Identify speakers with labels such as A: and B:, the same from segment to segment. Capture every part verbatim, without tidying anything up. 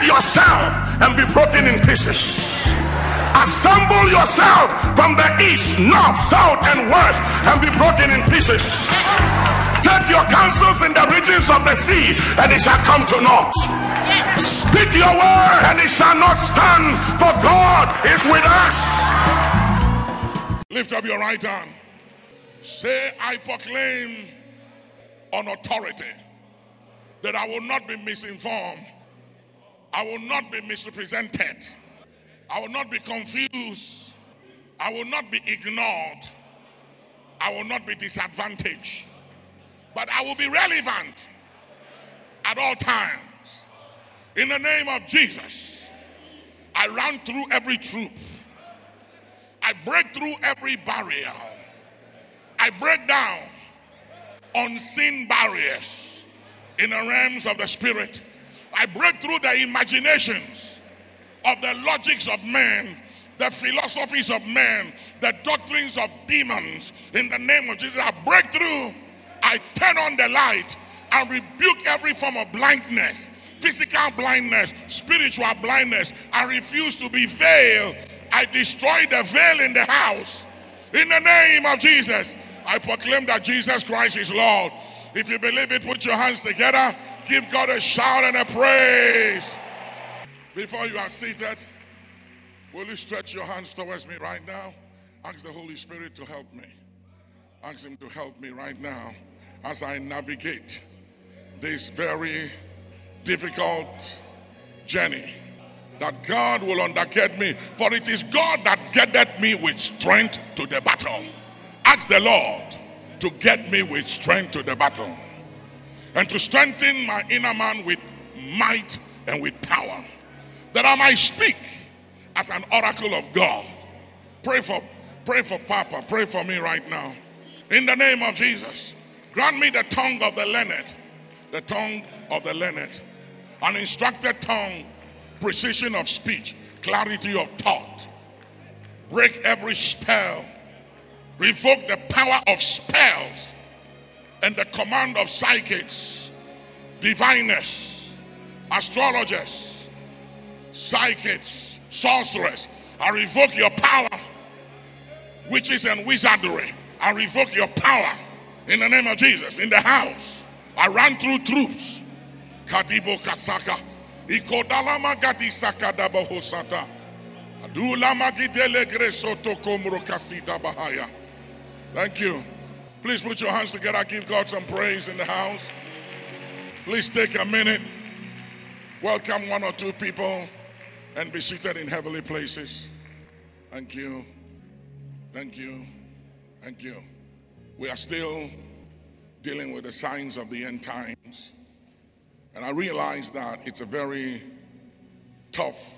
A: yourself and be broken in pieces. Assemble yourself from the east, north, south, and west and be broken in pieces. Take your counsels in the regions of the sea, and it shall come to naught. Speak your word, and it shall not stand, for God is with us. Lift up your right hand. Say, I proclaim on authority that I will not be misinformed. I will not be misrepresented. I will not be confused. I will not be ignored. I will not be disadvantaged. But I will be relevant at all times. In the name of Jesus, I run through every troop. I break through every barrier. I break down unseen barriers in the realms of the spirit. I break through the imaginations of the logics of men, the philosophies of men, the doctrines of demons. In the name of Jesus, I break through. I turn on the light and rebuke every form of blindness, physical blindness, spiritual blindness. I refuse to be veiled. I destroy the veil in the house. In the name of Jesus, I proclaim that Jesus Christ is Lord. If you believe it, put your hands together. Give God a shout and a praise. Before you are seated, will you stretch your hands towards me right now? Ask the Holy Spirit to help me. Ask him to help me right now as I navigate this very difficult journey that God will undergird me. For it is God that girdeth me with strength to the battle. Ask the Lord to get me with strength to the battle and to strengthen my inner man with might and with power, that I might speak as an oracle of God. Pray for, pray for Papa. Pray for me right now. In the name of Jesus, grant me the tongue of the learned, the tongue of the learned, an instructed tongue, precision of speech, clarity of thought. Break every spell, revoke the power of spells and the command of psychics, diviners, astrologers, psychics, sorcerers. I revoke your power, witches and wizardry. I revoke your power in the name of Jesus. In the house, I ran through troops. Kadibo kasaka, ikodalama gadi sakadaba hosata, adulama gidele gresoto komro kasida bahaya. Thank you. Please put your hands together. Give God some praise in the house. Please take a minute. Welcome one or two people and be seated in heavenly places. Thank you. Thank you. Thank you. We are still dealing with the signs of the end times. And I realize that it's a very tough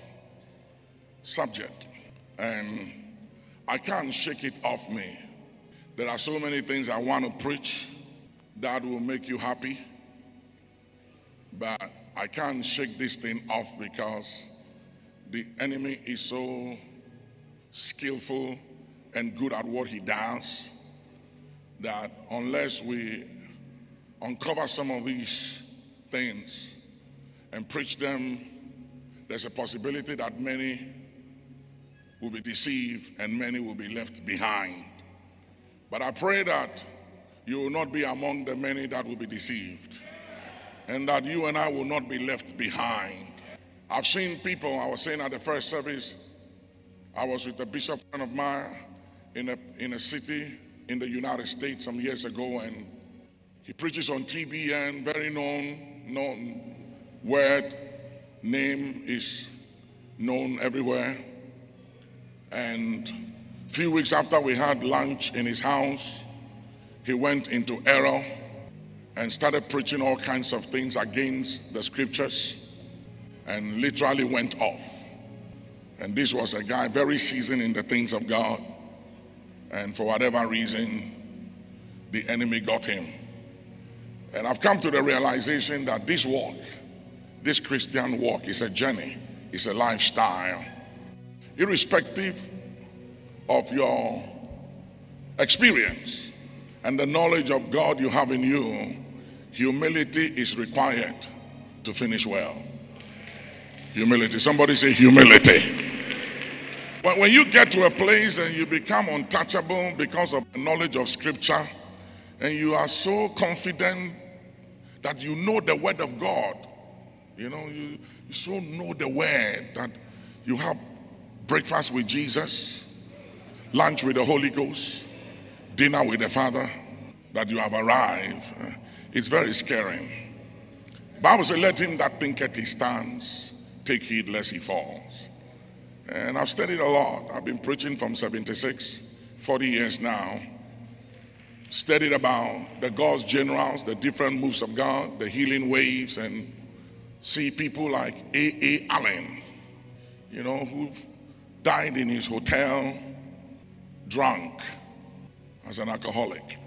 A: subject. And I can't shake it off me. There are so many things I want to preach that will make you happy. But I can't shake this thing off because the enemy is so skillful and good at what he does that unless we uncover some of these things and preach them, there's a possibility that many will be deceived and many will be left behind. But I pray that you will not be among the many that will be deceived, and that you and I will not be left behind. I've seen people, I was saying at the first service, I was with a bishop friend of mine in a, in a city in the United States some years ago, and he preaches on T B N, very known, known word, name is known everywhere. And a few weeks after we had lunch in his house, he went into error and started preaching all kinds of things against the scriptures and literally went off. And this was a guy very seasoned in the things of God. And for whatever reason, the enemy got him. And I've come to the realization that this walk, this Christian walk, is a journey, it's a lifestyle. Irrespective of your experience and the knowledge of God you have in you, humility is required to finish well. Humility. Somebody say humility. When, when you get to a place and you become untouchable because of the knowledge of Scripture, and you are so confident that you know the Word of God, you know, you, you so know the Word that you have breakfast with Jesus, lunch with the Holy Ghost, dinner with the Father, that you have arrived. It's very scary. The Bible says, let him that thinketh he stands take heed lest he falls. And I've studied a lot. I've been preaching from seventy-six, forty years now. Studied about the God's generals, the different moves of God, the healing waves, and see people like A A Allen, you know, who've died in his hotel drunk as an alcoholic.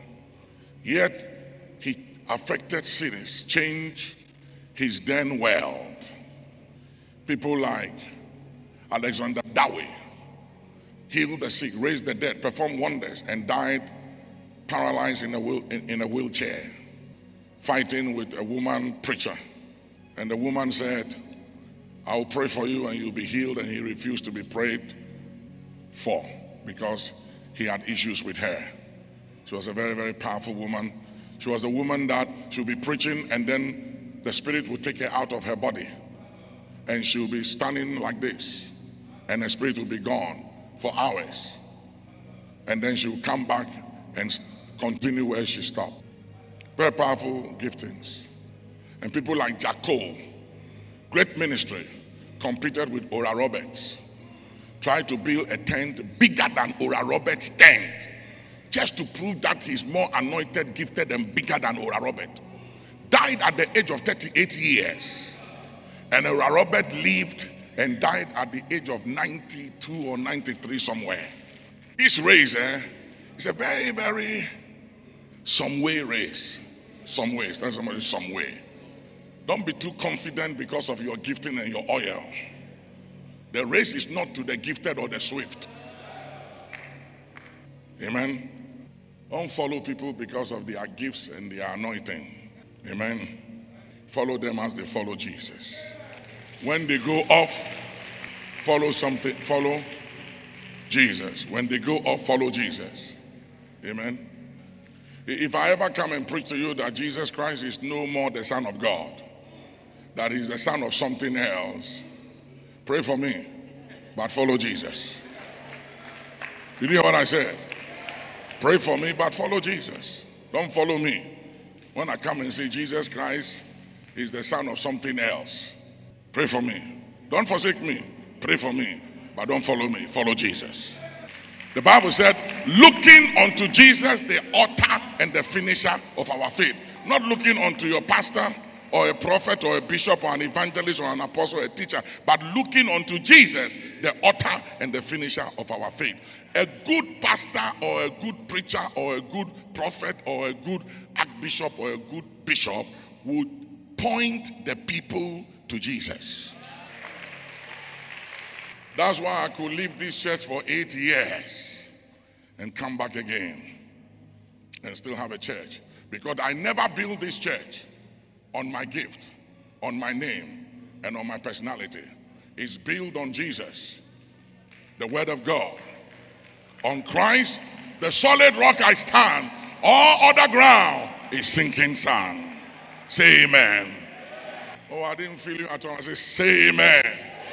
A: Yet he affected cities, changed his then world. People like Alexander Dowie healed the sick, raised the dead, performed wonders, and died paralyzed in a, wheel, in, in a wheelchair, fighting with a woman preacher. And the woman said, I will pray for you and you'll be healed. And he refused to be prayed for because he had issues with her. She was a very, very powerful woman. She was a woman that she'll be preaching and then the spirit will take her out of her body. And she'll be standing like this. And the spirit will be gone for hours. And then she'll come back and continue where she stopped. Very powerful giftings. And people like Jack Cole, great ministry, competed with Oral Roberts. Tried to build a tent bigger than Oral Roberts' tent, just to prove that he's more anointed, gifted, and bigger than Oral Roberts. Died at the age of thirty-eight years. And Oral Roberts lived and died at the age of ninety-two or ninety-three somewhere. This race, eh, is a very, very some way race. Some ways. Tell somebody some way. Don't be too confident because of your gifting and your oil. The race is not to the gifted or the swift. Amen. Don't follow people because of their gifts and their anointing. Amen. Follow them as they follow Jesus. When they go off, follow something, follow Jesus. When they go off, follow Jesus. Amen. If I ever come and preach to you that Jesus Christ is no more the Son of God, that he's the son of something else, pray for me, but follow Jesus. Did you hear what I said? Pray for me, but follow Jesus. Don't follow me. When I come and say Jesus Christ is the son of something else, pray for me. Don't forsake me. Pray for me, but don't follow me. Follow Jesus. The Bible said, looking unto Jesus, the author and the finisher of our faith. Not looking unto your pastor or a prophet or a bishop or an evangelist or an apostle or a teacher, but looking unto Jesus, the author and the finisher of our faith. A good pastor or a good preacher or a good prophet or a good archbishop or a good bishop would point the people to Jesus. That's why I could leave this church for eight years and come back again and still have a church. Because I never built this church on my gift, on my name, and on my personality. It's built on Jesus, the Word of God. On Christ, the solid rock I stand. All other ground is sinking sand. Say amen. Oh, I didn't feel you at all. I say, say amen.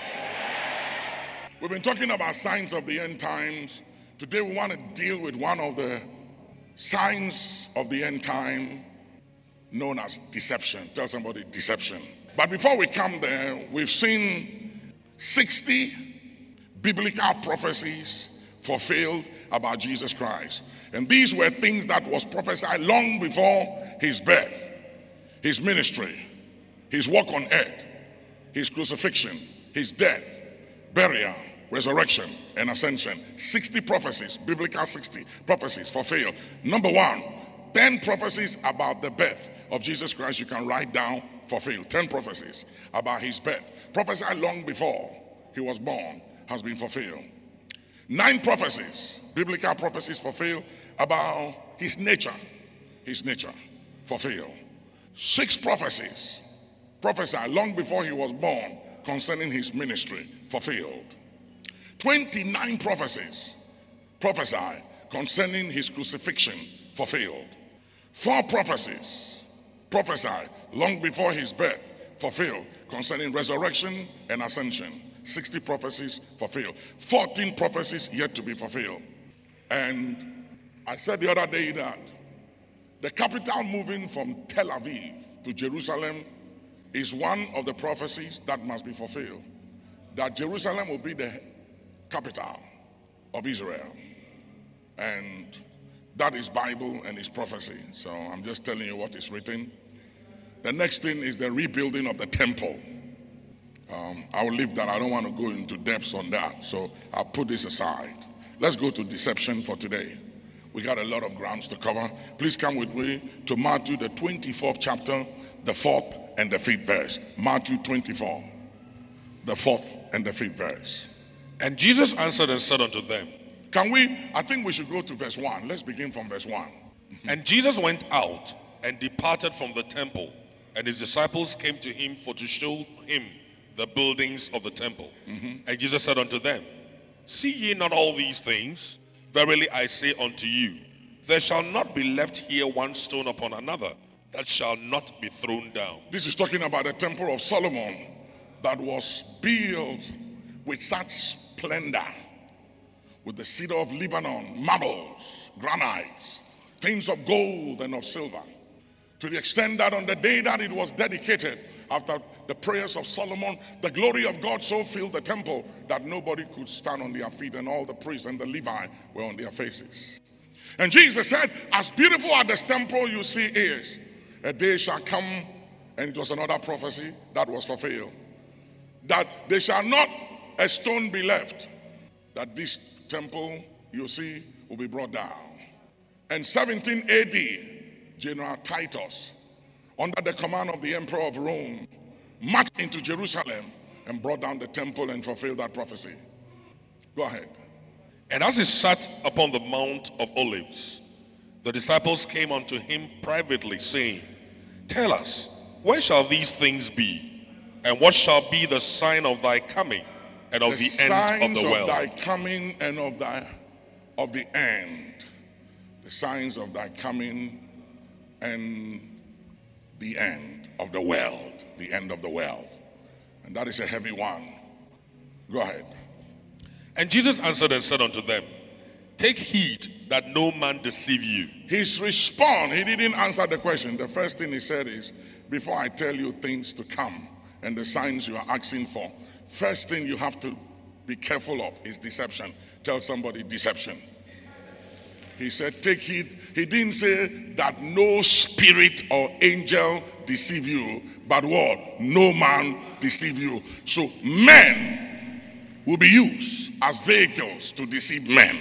A: We've been talking about signs of the end times. Today we want to deal with one of the signs of the end time known as deception. Tell somebody deception. But before we come there, we've seen sixty biblical prophecies fulfilled about Jesus Christ. And these were things that was prophesied long before his birth, his ministry, his walk on earth, his crucifixion, his death, burial, resurrection, and ascension. sixty prophecies, biblical sixty prophecies fulfilled. Number one, ten prophecies about the birth of Jesus Christ. You can write down, fulfilled. ten prophecies about his birth. Prophesied long before he was born has been fulfilled. Nine prophecies, biblical prophecies fulfilled about his nature. His nature fulfilled. Six prophecies prophesied long before he was born concerning his ministry fulfilled. twenty-nine prophecies prophesy concerning his crucifixion fulfilled. Four prophecies prophesy long before his birth fulfilled concerning resurrection and ascension. sixty prophecies fulfilled. fourteen prophecies yet to be fulfilled. And I said the other day that the capital moving from Tel Aviv to Jerusalem is one of the prophecies that must be fulfilled. That Jerusalem will be the capital of Israel. And that is Bible and is prophecy. So I'm just telling you what is written. The next thing is the rebuilding of the temple. Um, I will leave that. I don't want to go into depths on that. So I'll put this aside. Let's go to deception for today. We got a lot of grounds to cover. Please come with me to Matthew, the twenty-fourth chapter, the fourth and the fifth verse. Matthew twenty-four, the fourth and the fifth verse.
B: And Jesus answered and said unto them,
A: Can we, I think we should go to verse one. Let's begin from verse one.
B: And Jesus went out and departed from the temple, and his disciples came to him for to show him the buildings of the temple. Mm-hmm. And Jesus said unto them, See ye not all these things? Verily I say unto you, there shall not be left here one stone upon another that shall not be thrown down.
A: This is talking about the temple of Solomon that was built with such splendor, with the cedar of Lebanon, marbles, granites, things of gold and of silver, to the extent that on the day that it was dedicated, after the prayers of Solomon, the glory of God so filled the temple that nobody could stand on their feet, and all the priests and the Levi were on their faces. And Jesus said, as beautiful as this temple you see is, a day shall come, and it was another prophecy that was fulfilled, that there shall not a stone be left, that this temple you see will be brought down. And seventeen A D, General Titus, under the command of the emperor of Rome, marched into Jerusalem and brought down the temple and fulfilled that prophecy. Go ahead.
B: And as he sat upon the Mount of Olives, the disciples came unto him privately, saying, Tell us, when shall these things be? And what shall be the sign of thy coming and of the, the end of the world?
A: The signs of thy coming and of thy of the end. The signs of thy coming and the end of the world. The end of the world. And that is a heavy one. Go ahead.
B: And Jesus answered and said unto them, Take heed that no man deceive you.
A: His response, he didn't answer the question. The first thing he said is, before I tell you things to come and the signs you are asking for, first thing you have to be careful of is deception. Tell somebody, deception. He said, take heed. He didn't say that no spirit or angel deceive you, but what? No man deceive you. So men will be used as vehicles to deceive men.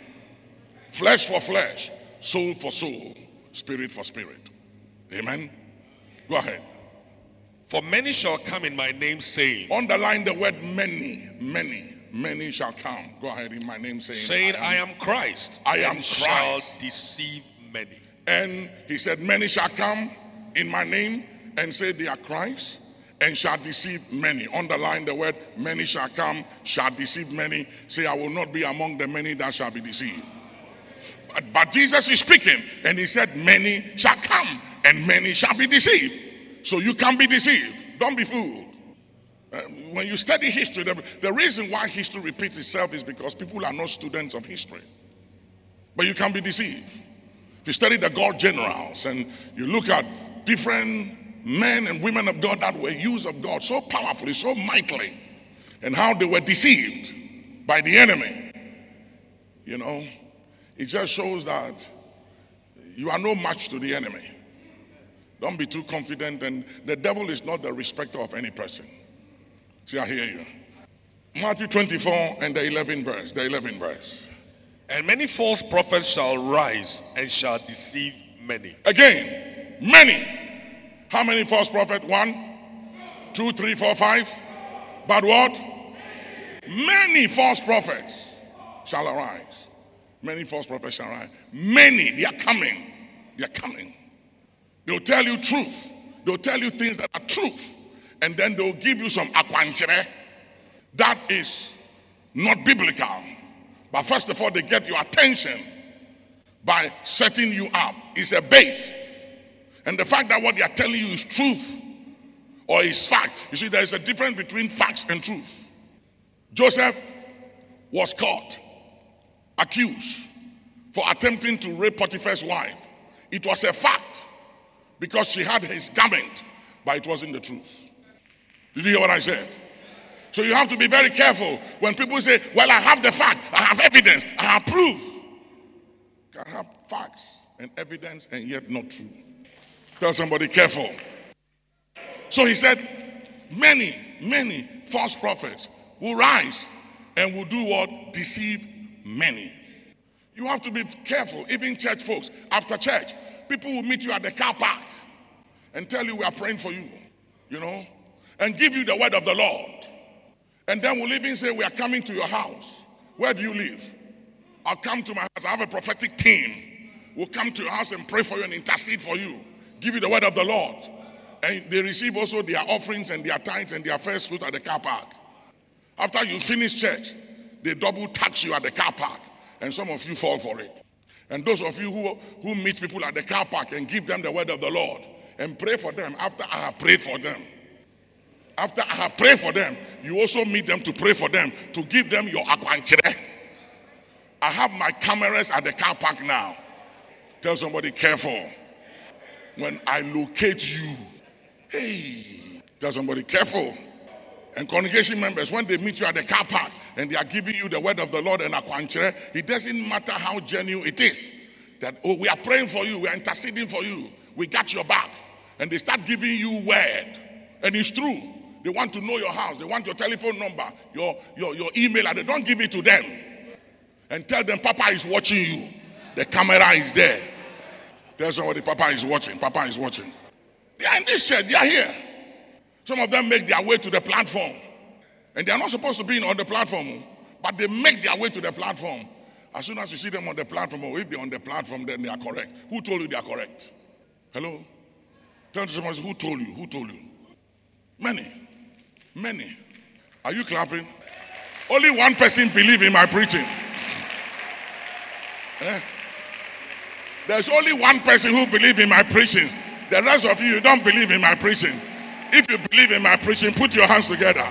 A: Flesh for flesh, soul for soul, spirit for spirit. Amen. Go ahead.
B: For many shall come in my name, saying.
A: Underline the word many, many. Many shall come. Go ahead, in my name, saying.
B: Saying, I am, I am Christ.
A: I am
B: and
A: Christ.
B: Shall deceive many.
A: And he said, many shall come in my name and say they are Christ, and shall deceive many. Underline the word many shall come, shall deceive many. Say, I will not be among the many that shall be deceived. But, but Jesus is speaking, and he said, many shall come, and many shall be deceived. So you can be deceived. Don't be fooled. Uh, when you study history, the, the reason why history repeats itself is because people are not students of history. But you can be deceived. If you study the God generals and you look at different men and women of God that were used of God so powerfully, so mightily, and how they were deceived by the enemy, you know, it just shows that you are no match to the enemy. Don't be too confident, and the devil is not the respecter of any person. See, I hear you. Matthew twenty-four and the eleventh verse. The eleventh verse.
B: And many false prophets shall rise and shall deceive many.
A: Again, many. How many false prophets? One, two, three, four, five. But what? Many false prophets shall arise. Many false prophets shall arise. Many, they are coming. They are coming. They'll tell you truth. They'll tell you things that are truth. and then they'll give you some akwanchere. That is not biblical. But first of all, they get your attention by setting you up. It's a bait. And the fact that what they are telling you is truth or is fact. You see, there is a difference between facts and truth. Joseph was caught, accused for attempting to rape Potiphar's wife. It was a fact because she had his garment, but it wasn't the truth. Did you hear what I said? So you have to be very careful when people say, well, I have the fact, I have evidence, I have proof. You can have facts and evidence and yet not true. Tell somebody, careful. So he said, many, many false prophets will rise and will do what? Deceive many. You have to be careful. Even church folks, after church, people will meet you at the car park and tell you we are praying for you, you know, and give you the word of the Lord. And then we'll even say we are coming to your house. Where do you live? I'll come to my house. I have a prophetic team. We'll come to your house and pray for you and intercede for you. Give you the word of the Lord. And they receive also their offerings and their tithes and their first fruit at the car park. After you finish church, they double tax you at the car park. And some of you fall for it. And those of you who, who meet people at the car park and give them the word of the Lord and pray for them after I have prayed for them. After I have prayed for them, you also meet them to pray for them, to give them your akwanchere. I have my cameras at the car park now. Tell somebody, careful. When I locate you, hey, tell somebody, careful. And congregation members, when they meet you at the car park and they are giving you the word of the Lord and akwanchere, it doesn't matter how genuine it is. That, oh, we are praying for you, we are interceding for you, we got your back. And they start giving you word. And it's true. They want to know your house. They want your telephone number, your, your, your email address. Don't give it to them. And tell them, Papa is watching you. The camera is there. Tell somebody, Papa is watching. Papa is watching. They are in this church. They are here. Some of them make their way to the platform. And they are not supposed to be on the platform. But they make their way to the platform. As soon as you see them on the platform, or if they're on the platform, then they are correct. Who told you they are correct? Hello? Tell somebody, who told you? Who told you? Many. Many. Are you clapping? Only one person believe in my preaching. Eh? There's only one person who believes in my preaching. The rest of you, you don't believe in my preaching. If you believe in my preaching, put your hands together.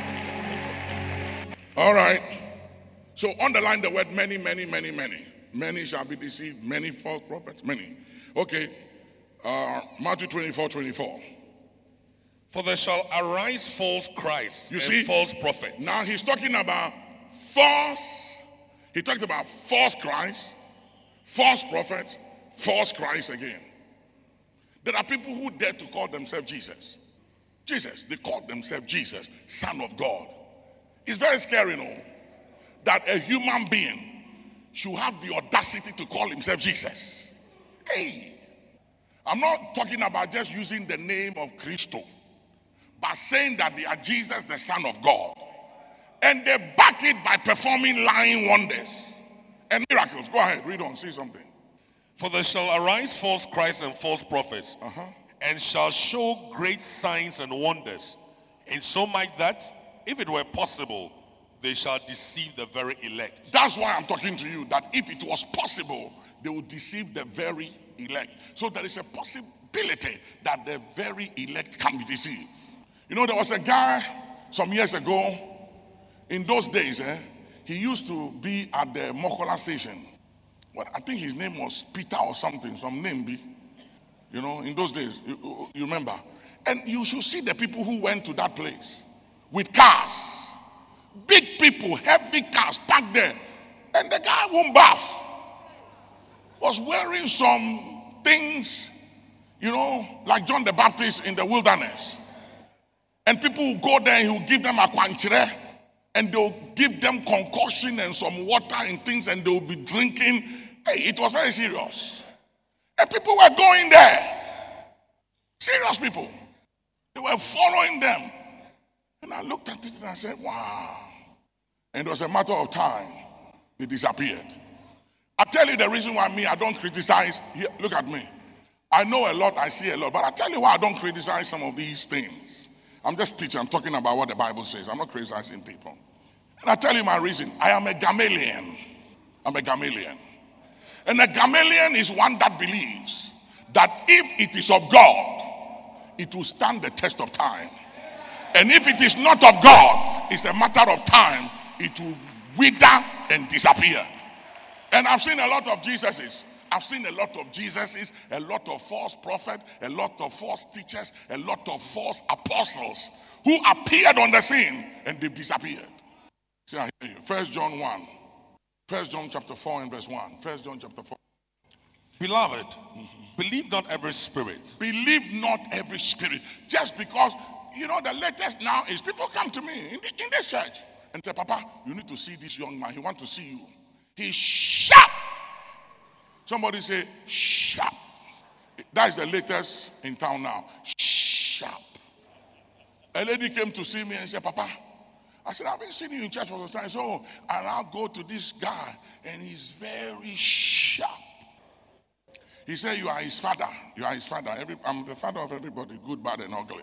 A: All right. So underline the word many, many, many, many. Many shall be deceived. Many false prophets. Many. Okay. Uh, Matthew twenty-four, twenty-four.
B: For there shall arise false Christs
A: you
B: and
A: see,
B: false prophets.
A: Now he's talking about false. He talked about false Christ, false prophets, false Christ again. There are people who dare to call themselves Jesus. Jesus, they call themselves Jesus, Son of God. It's very scary, no? That a human being should have the audacity to call himself Jesus. Hey, I'm not talking about just using the name of Christo, but saying that they are Jesus, the Son of God. And they back it by performing lying wonders and miracles. Go ahead, read on, see something.
B: For there shall arise false Christs and false prophets, uh-huh. and shall show great signs and wonders, insomuch that, if it were possible, they shall deceive the very elect.
A: That's why I'm talking to you, that if it was possible, they would deceive the very elect. So there is a possibility that the very elect can be deceived. You know, there was a guy some years ago, in those days, eh, he used to be at the Mokola station. Well, I think his name was Peter or something, some name be. You know, in those days, you, you remember. And you should see the people who went to that place with cars. Big people, heavy cars parked there. And the guy won't bath. Was wearing some things, you know, like John the Baptist in the wilderness. And people will go there and he will give them a kwanchere, and they'll give them concoction and some water and things, and they'll be drinking. Hey, it was very serious. And people were going there. Serious people. They were following them. And I looked at it and I said, wow. And it was a matter of time. They disappeared. I tell you the reason why me, I don't criticize. Here, look at me. I know a lot, I see a lot. But I tell you why I don't criticize some of these things. I'm just teaching. I'm talking about what the Bible says. I'm not criticizing people. And I tell you my reason. I am a Gamaliel. I'm a Gamaliel. And a Gamaliel is one that believes that if it is of God, it will stand the test of time. And if it is not of God, it's a matter of time. It will wither and disappear. And I've seen a lot of Jesuses. I've seen a lot of Jesuses, a lot of false prophets, a lot of false teachers, a lot of false apostles who appeared on the scene and they've disappeared. See, I hear you. First John one. First John chapter four and verse one. First John chapter four.
B: Beloved, mm-hmm. believe not every spirit.
A: Believe not every spirit. Just because, you know, the latest now is people come to me in, the, in this church and say, Papa, you need to see this young man. He wants to see you. He's sharp. Somebody say, sharp. That is the latest in town now. Sharp. A lady came to see me and said, Papa, I said, I haven't seen you in church for some time. So and I'll go to this guy, and he's very sharp. He said, you are his father. You are his father. Every, I'm the father of everybody, good, bad, and ugly.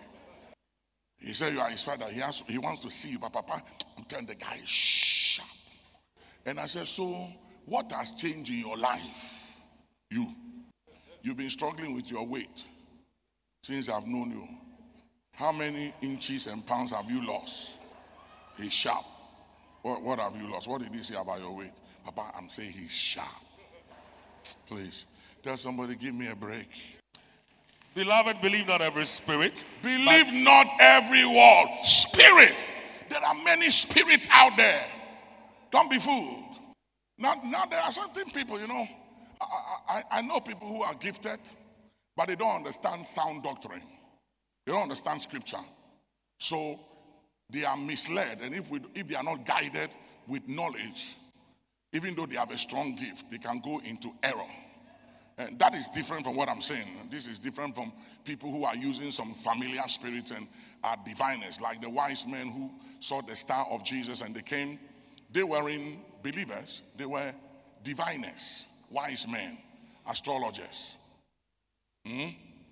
A: He said, you are his father. He, has, he wants to see you. But Papa, I'm telling the guy is sharp. And I said, so what has changed in your life? You. You've been struggling with your weight since I've known you. How many inches and pounds have you lost? He's sharp. What, what have you lost? What did he say about your weight? Papa, I'm saying he's sharp. Please, tell somebody, give me a break.
B: Beloved, believe not every spirit.
A: Believe not every word. Spirit. There are many spirits out there. Don't be fooled. Now, now there are certain people, you know, I, I, I know people who are gifted, but they don't understand sound doctrine. They don't understand scripture. So they are misled. And if, we, if they are not guided with knowledge, even though they have a strong gift, they can go into error. And that is different from what I'm saying. This is different from people who are using some familiar spirits and are diviners, like the wise men who saw the star of Jesus and they came. They weren't believers. They were diviners, wise men, astrologers. Hmm?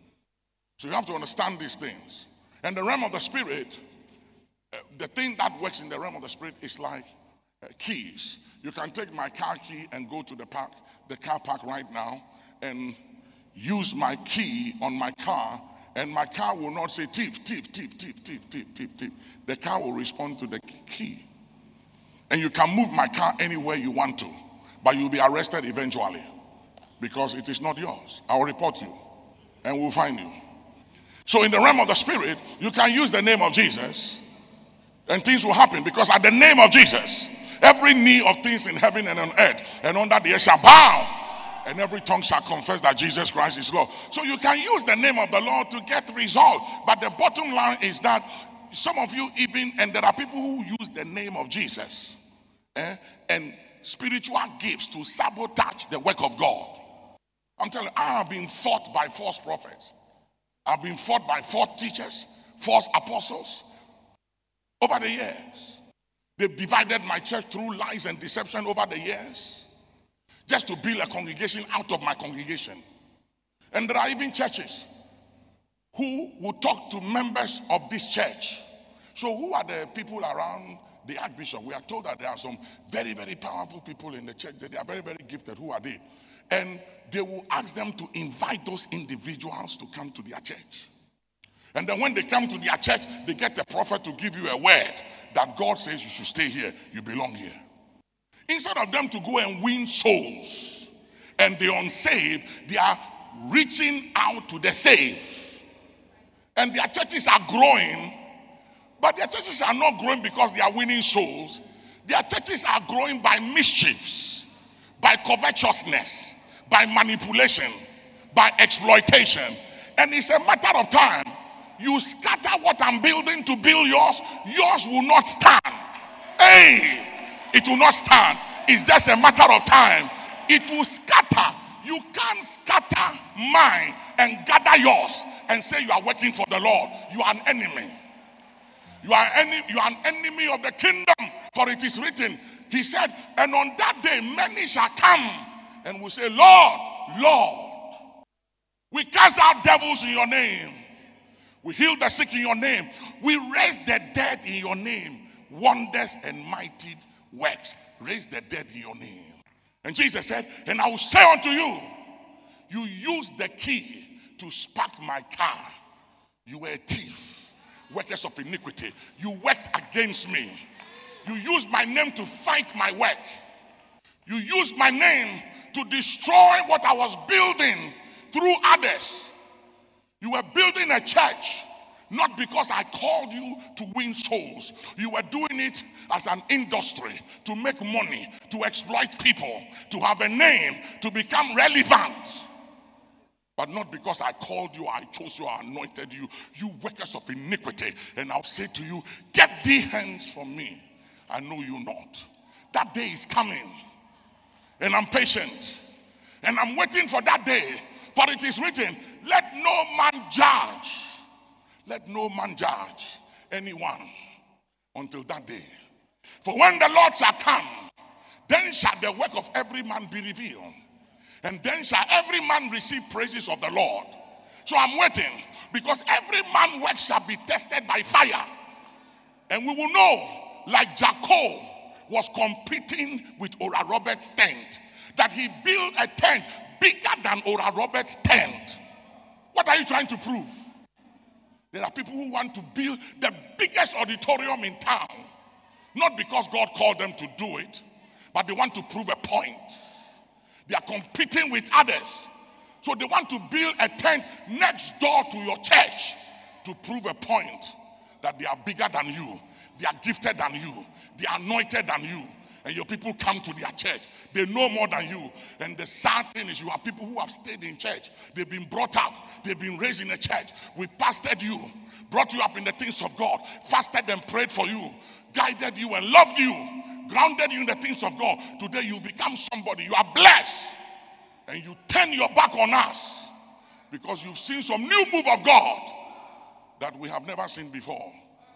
A: So you have to understand these things. And the realm of the spirit, uh, the thing that works in the realm of the spirit is like uh, keys. You can take my car key and go to the park, the car park right now, and use my key on my car, and my car will not say thief, thief, thief, thief, thief, thief, thief, thief. The car will respond to the key. And you can move my car anywhere you want to, but you'll be arrested eventually because it is not yours. I will report you and we'll find you. So in the realm of the spirit, you can use the name of Jesus and things will happen, because at the name of Jesus, every knee of things in heaven and on earth and under the earth shall bow, and every tongue shall confess that Jesus Christ is Lord. So you can use the name of the Lord to get results. But the bottom line is that some of you even, and there are people who use the name of Jesus eh, and spiritual gifts to sabotage the work of God. I'm telling you, I have been fought by false prophets. I've been fought by false teachers, false apostles over the years. They've divided my church through lies and deception over the years, just to build a congregation out of my congregation. And there are even churches who will talk to members of this church. So who are the people around the Archbishop? We are told that there are some very, very powerful people in the church. They are very, very gifted. Who are they? And they will ask them to invite those individuals to come to their church. And then when they come to their church, they get the prophet to give you a word that God says you should stay here, you belong here. Instead of them to go and win souls and the unsaved, they are reaching out to the saved. And their churches are growing, but their churches are not growing because they are winning souls. Their churches are growing by mischiefs, by covetousness, by manipulation, by exploitation. And it's a matter of time. You scatter what I'm building to build yours, yours will not stand. Hey! It will not stand. It's just a matter of time. It will scatter. You can't scatter mine and gather yours and say you are working for the Lord. You are an enemy. You are, any, you are an enemy of the kingdom, for it is written. He said, and on that day many shall come and will say, Lord, Lord, we cast out devils in your name. We heal the sick in your name. We raise the dead in your name. Wonders and mighty works. Raise the dead in your name. And Jesus said, and I will say unto you, you used the key to spark my car. You were a thief, workers of iniquity. You worked against me. You used my name to fight my work. You used my name to destroy what I was building through others. You were building a church, not because I called you to win souls. You were doing it as an industry to make money, to exploit people, to have a name, to become relevant. But not because I called you, I chose you, I anointed you, you workers of iniquity. And I'll say to you, get thee hence from me. I know you not. That day is coming. And I'm patient. And I'm waiting for that day. For it is written, let no man judge. Let no man judge anyone until that day. For when the Lord shall come, then shall the work of every man be revealed. And then shall every man receive praises of the Lord. So I'm waiting, because every man's work shall be tested by fire. And we will know, like Jacob was competing with Ora Roberts' tent, that he built a tent bigger than Ora Roberts' tent. What are you trying to prove? There are people who want to build the biggest auditorium in town, not because God called them to do it, but they want to prove a point. They are competing with others. So they want to build a tent next door to your church to prove a point that they are bigger than you, they are gifted than you, they are anointed than you. And your people come to their church. They know more than you. And the sad thing is, you have people who have stayed in church. They've been brought up. They've been raised in a church. We pastored you, brought you up in the things of God, fasted and prayed for you, guided you and loved you, grounded you in the things of God. Today you become somebody. You are blessed. And you turn your back on us because you've seen some new move of God that we have never seen before.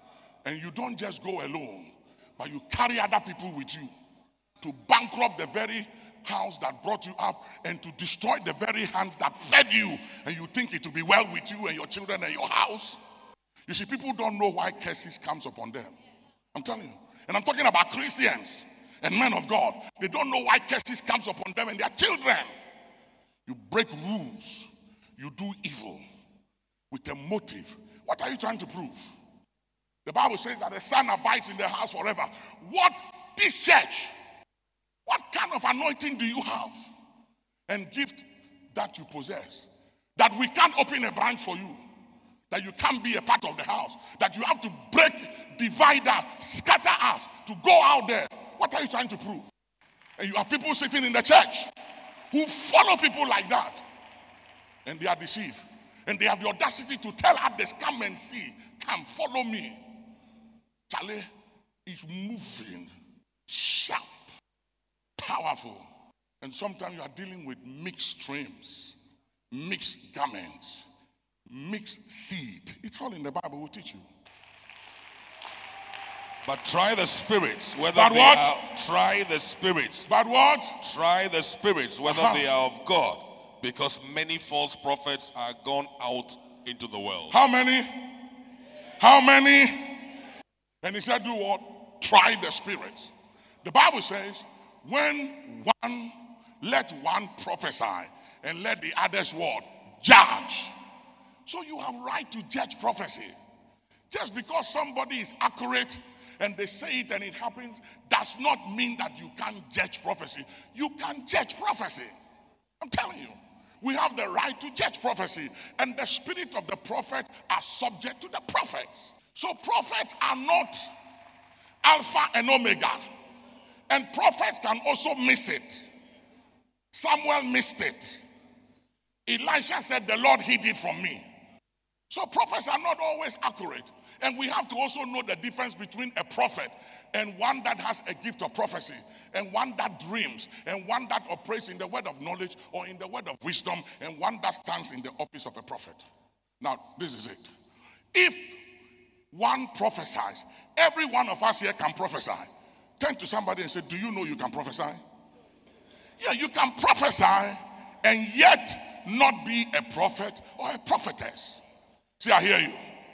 A: And you don't just go alone, but you carry other people with you to bankrupt the very house that brought you up and to destroy the very hands that fed you, and you think it will be well with you and your children and your house. You see, people don't know why curses comes upon them. I'm telling you. And I'm talking about Christians and men of God. They don't know why curses comes upon them and their children. You break rules. You do evil with a motive. What are you trying to prove? The Bible says that the Son abides in the house forever. What, this church, what kind of anointing do you have and gift that you possess that we can't open a branch for you, that you can't be a part of the house, that you have to break, divide us, scatter us to go out there? What are you trying to prove? And you have people sitting in the church who follow people like that, and they are deceived, and they have the audacity to tell others, come and see, come follow me. Charlie is moving, sharp, powerful. And sometimes you are dealing with mixed streams, mixed garments, mixed seed. It's all in the Bible. We'll teach you.
B: But try the spirits, whether
A: but
B: they
A: what?
B: are, try the spirits.
A: But what?
B: Try the spirits, whether
A: Uh-huh.
B: they are of God, because many false prophets are gone out into the world.
A: How many? How many? And he said, do what? Try the spirits. The Bible says, when one, let one prophesy, and let the others what? Judge. So you have right to judge prophecy. Just because somebody is accurate and they say it and it happens, does not mean that you can't judge prophecy. You can judge prophecy. I'm telling you. We have the right to judge prophecy. And the spirit of the prophet are subject to the prophets. So prophets are not Alpha and Omega. And prophets can also miss it. Samuel missed it. Elisha said, the Lord hid it from me. So prophets are not always accurate. And we have to also know the difference between a prophet and one that has a gift of prophecy, and one that dreams, and one that operates in the word of knowledge or in the word of wisdom, and one that stands in the office of a prophet. Now, this is it. If one prophesies, every one of us here can prophesy. Turn to somebody and say, do you know you can prophesy? Yeah, you can prophesy and yet not be a prophet or a prophetess. See, I hear you.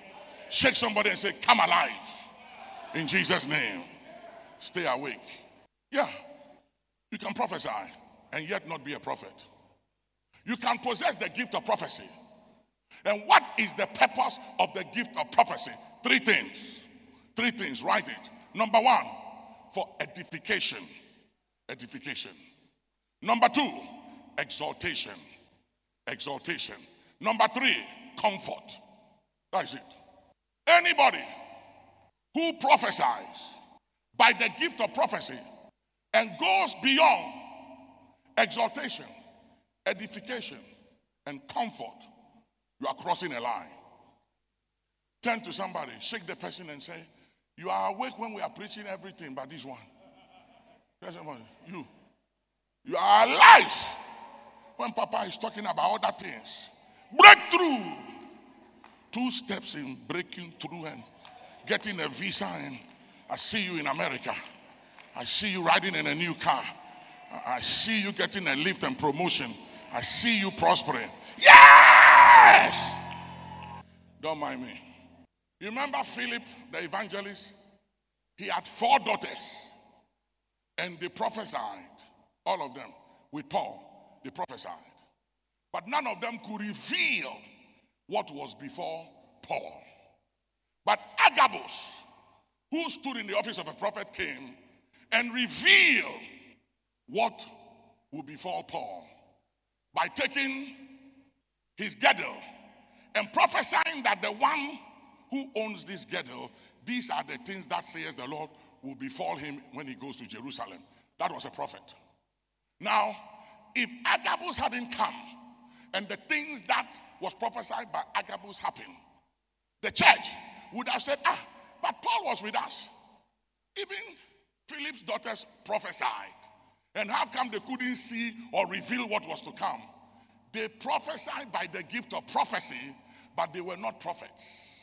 A: Shake somebody and say, come alive. In Jesus' name. Stay awake. Yeah. You can prophesy and yet not be a prophet. You can possess the gift of prophecy. And what is the purpose of the gift of prophecy? Three things. Three things. Write it. Number one, for edification. Edification. Number two, exaltation. Exaltation. Number three, comfort. That's it. Anybody who prophesies by the gift of prophecy and goes beyond exaltation, edification, and comfort, you are crossing a line. Turn to somebody, shake the person and say, you are awake when we are preaching everything but this one. Tell somebody, you, you are alive when Papa is talking about other things. Breakthrough. Two steps in breaking through and getting a visa, and I see you in America. I see you riding in a new car. I see you getting a lift and promotion. I see you prospering. Yes! Don't mind me. You remember Philip, the evangelist? He had four daughters, and they prophesied, all of them, with Paul. They prophesied. But none of them could reveal what was before Paul. But Agabus, who stood in the office of a prophet, came and revealed what would befall Paul by taking his girdle and prophesying that the one who owns this girdle, these are the things that says the Lord will befall him when he goes to Jerusalem. That was a prophet. Now, if Agabus hadn't come and the things that was prophesied by Agabus happened, the church would have said, ah, but Paul was with us. Even Philip's daughters prophesied. And how come they couldn't see or reveal what was to come? They prophesied by the gift of prophecy, but they were not prophets.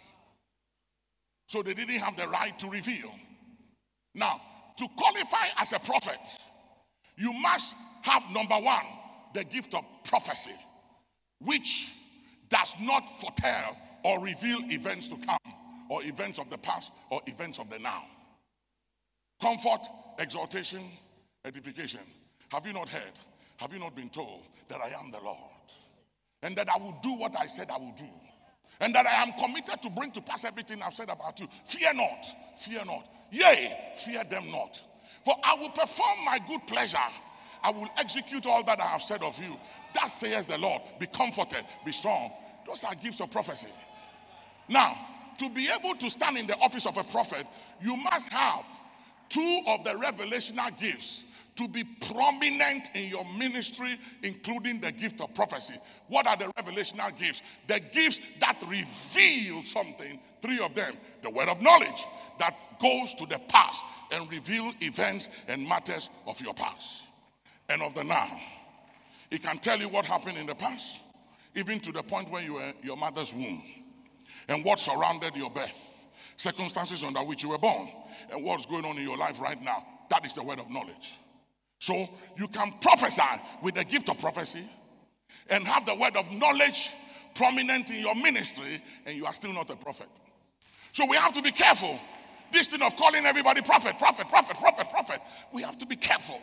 A: So they didn't have the right to reveal. Now, to qualify as a prophet, you must have, number one, the gift of prophecy, which does not foretell or reveal events to come, or events of the past, or events of the now. Comfort, exaltation, edification. Have you not heard? Have you not been told that I am the Lord? And that I will do what I said I will do. And that I am committed to bring to pass everything I've said about you. Fear not, fear not. Yea, fear them not. For I will perform my good pleasure. I will execute all that I have said of you. That says the Lord. Be comforted, be strong. Those are gifts of prophecy. Now, to be able to stand in the office of a prophet, you must have two of the revelational gifts to be prominent in your ministry, including the gift of prophecy. What are the revelational gifts? The gifts that reveal something, three of them. The word of knowledge that goes to the past and reveal events and matters of your past and of the now. It can tell you what happened in the past, even to the point when you were in your mother's womb, and what surrounded your birth, circumstances under which you were born, and what's going on in your life right now. That is the word of knowledge. So you can prophesy with the gift of prophecy and have the word of knowledge prominent in your ministry, and you are still not a prophet. So we have to be careful. This thing of calling everybody prophet, prophet, prophet, prophet, prophet, we have to be careful.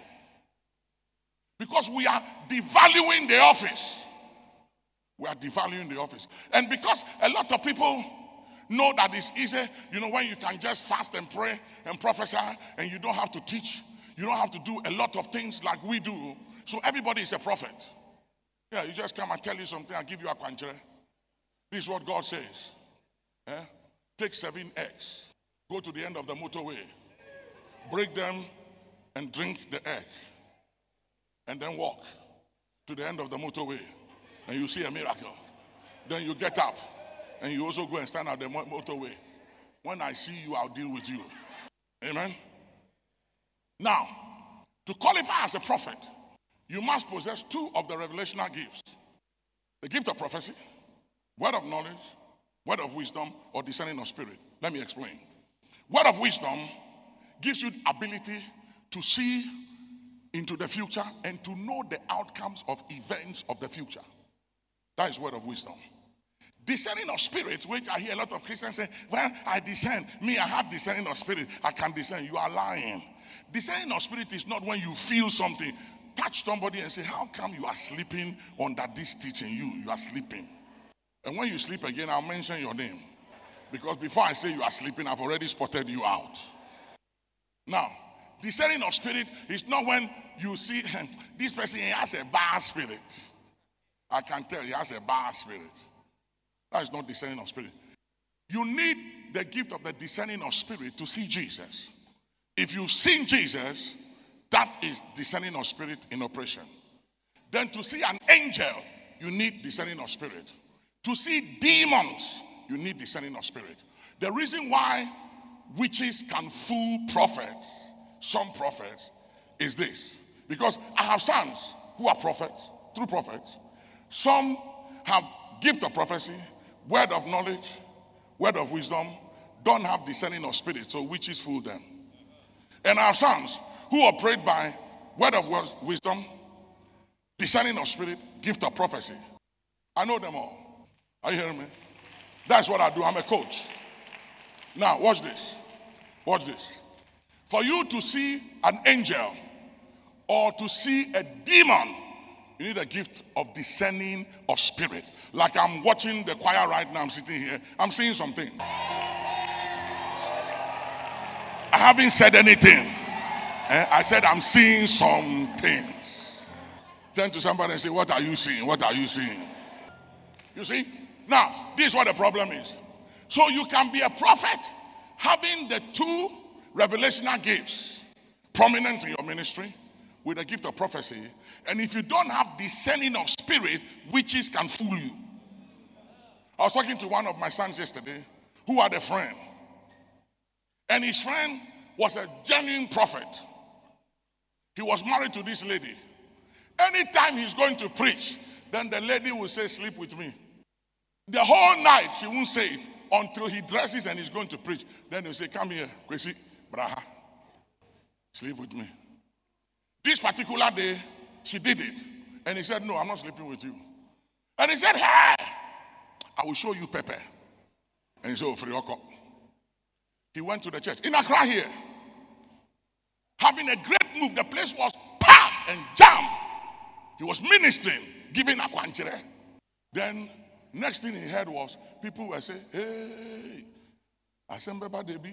A: Because we are devaluing the office. We are devaluing the office. And because a lot of people know that it's easy, you know, when you can just fast and pray and prophesy and you don't have to teach, you don't have to do a lot of things like we do. So everybody is a prophet. Yeah, you just come and tell you something, I'll give you a quanchere. This is what God says. Eh? Take seven eggs, go to the end of the motorway, break them and drink the egg, and then walk to the end of the motorway, and you see a miracle. Then you get up, and you also go and stand at the motorway. When I see you, I'll deal with you. Amen? Now, to qualify as a prophet, you must possess two of the revelational gifts. The gift of prophecy, word of knowledge, word of wisdom, or discerning of spirit. Let me explain. Word of wisdom gives you the ability to see into the future and to know the outcomes of events of the future. That is word of wisdom. Discerning of spirit, which I hear a lot of Christians say, well, I discern. Me, I have discerning of spirit. I can discern. You are lying. Discerning of spirit is not when you feel something. Touch somebody and say, how come you are sleeping under this teaching? You, you are sleeping. And when you sleep again, I'll mention your name. Because before I say you are sleeping, I've already spotted you out. Now, discerning of spirit is not when you see this person has a bad spirit. I can tell he has a bad spirit. That is not discerning of spirit. You need the gift of the discerning of spirit to see Jesus. If you've seen Jesus, that is discerning of spirit in operation. Then to see an angel, you need discerning of spirit. To see demons, you need discerning of spirit. The reason why witches can fool prophets, some prophets, is this. Because I have sons who are prophets, true prophets. Some have gift of prophecy, word of knowledge, word of wisdom, don't have discerning of spirit, so witches fool them. And our sons who operate by word of wisdom, discerning of spirit, gift of prophecy. I know them all. Are you hearing me? That's what I do. I'm a coach. Now, watch this. Watch this. For you to see an angel or to see a demon, you need a gift of discerning of spirit. Like I'm watching the choir right now. I'm sitting here. I'm seeing something. I haven't said anything. Eh? I said I'm seeing some things. Turn to somebody and say, what are you seeing? What are you seeing? You see? Now, this is what the problem is. So you can be a prophet having the two revelational gifts prominent in your ministry with the gift of prophecy. And if you don't have discerning of spirit, witches can fool you. I was talking to one of my sons yesterday who had a friend. And his friend was a genuine prophet. He was married to this lady. Anytime he's going to preach, then the lady will say, sleep with me. The whole night, she won't say it until he dresses and he's going to preach. Then he'll say, come here, Kwesi, Braha, sleep with me. This particular day, she did it. And he said, no, I'm not sleeping with you. And he said, hey, I will show you Pepe. And he said, oh, Frioko. He went to the church in Accra here. Having a great move, the place was packed and jammed. He was ministering, giving a kwanchere. Then, next thing he heard was people were saying, hey, Asembeba Debi.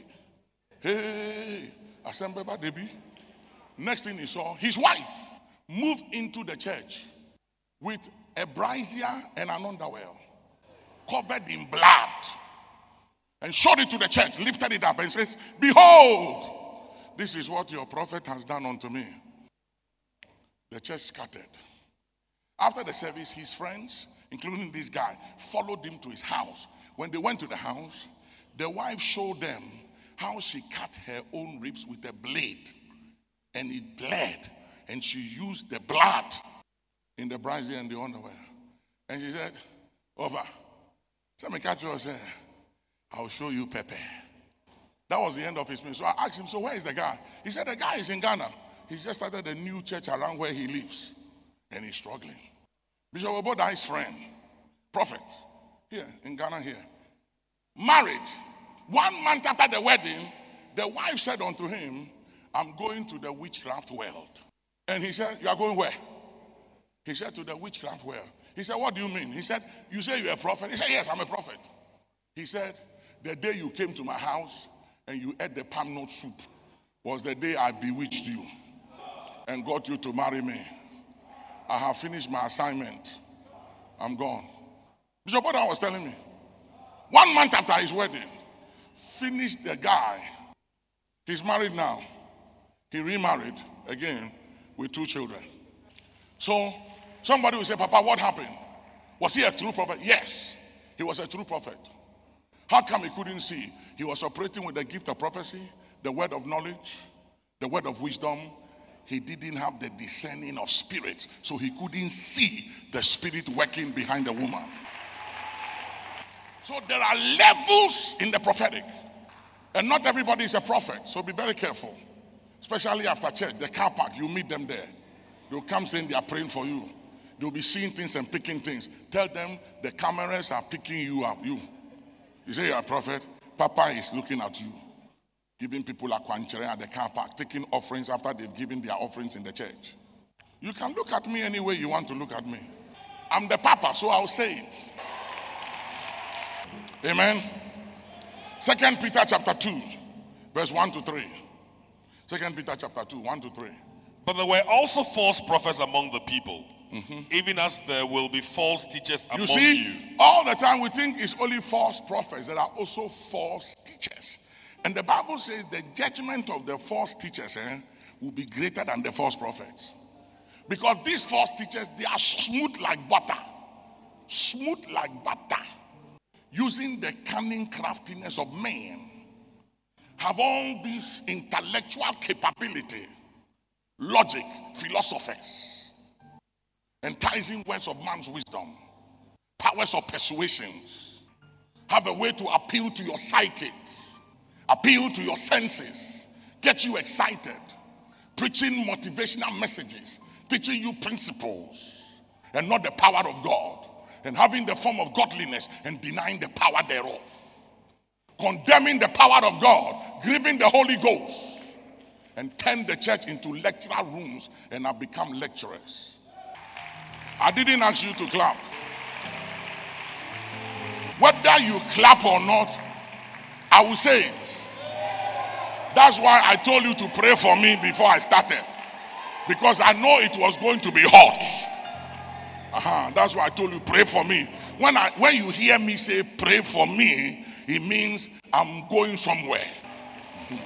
A: Hey, Asembeba Debi. Next thing he saw, his wife moved into the church with a brazier and an underwear covered in blood and showed it to the church, lifted it up and says, behold, this is what your prophet has done unto me. The church scattered. After the service, his friends, including this guy, followed him to his house. When they went to the house, the wife showed them how she cut her own ribs with a blade. And it bled. And she used the blood in the brazier and the underwear. And she said, over. Somebody catch you and say, I'll show you Pepe. That was the end of his ministry. So I asked him, so where is the guy? He said, the guy is in Ghana. He just started a new church around where he lives. And he's struggling. Bishop Obodai's friend, prophet, here in Ghana here, married. One month after the wedding, the wife said unto him, I'm going to the witchcraft world. And he said, you are going where? He said, to the witchcraft world. He said, what do you mean? He said, you say you're a prophet? He said, yes, I'm a prophet. He said, the day you came to my house and you ate the palm nut soup was the day I bewitched you and got you to marry me. I have finished my assignment. I'm gone. Bishop Oda was telling me, one month after his wedding, finished the guy. He's married now. He remarried again with two children. So somebody will say, Papa, what happened? Was he a true prophet? Yes, he was a true prophet. How come he couldn't see? He was operating with the gift of prophecy, the word of knowledge, the word of wisdom. He didn't have the discerning of spirit, so he couldn't see the spirit working behind the woman. So there are levels in the prophetic, and not everybody is a prophet, so be very careful. Especially after church, the car park, you meet them there. They'll come saying they are praying for you. They'll be seeing things and picking things. Tell them the cameras are picking you up. You. You say you're a prophet. Papa is looking at you. Giving people a kwanchere at the car park. Taking offerings after they've given their offerings in the church. You can look at me any way you want to look at me. I'm the Papa, so I'll say it. Amen. Second Peter chapter two, verse one to three. Second Peter chapter two, one to three.
B: But there were also false prophets among the people, mm-hmm. even as there will be false teachers among you.
A: See,
B: you.
A: all the time we think it's only false prophets. There are also false teachers. And the Bible says the judgment of the false teachers eh, will be greater than the false prophets. Because these false teachers, they are smooth like butter. Smooth like butter. Using the cunning craftiness of men. Have all this intellectual capability. Logic, philosophers. Enticing words of man's wisdom. Powers of persuasions. Have a way to appeal to your psyche. Appeal to your senses. Get you excited. Preaching motivational messages. Teaching you principles and not the power of God, and having the form of godliness and denying the power thereof, condemning the power of God, grieving the Holy Ghost, and turn the church into lecturer rooms and have become lecturers. I didn't ask you to clap. Whether you clap or not, I will say it. That's why I told you to pray for me before I started. Because I know it was going to be hot. Uh-huh. That's why I told you, pray for me. When I when you hear me say pray for me, it means I'm going somewhere. Mm-hmm.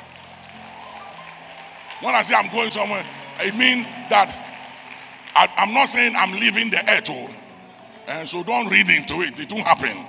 A: When I say I'm going somewhere, it means that I, I'm not saying I'm leaving the earth. Oh, and so don't read into it. It won't happen.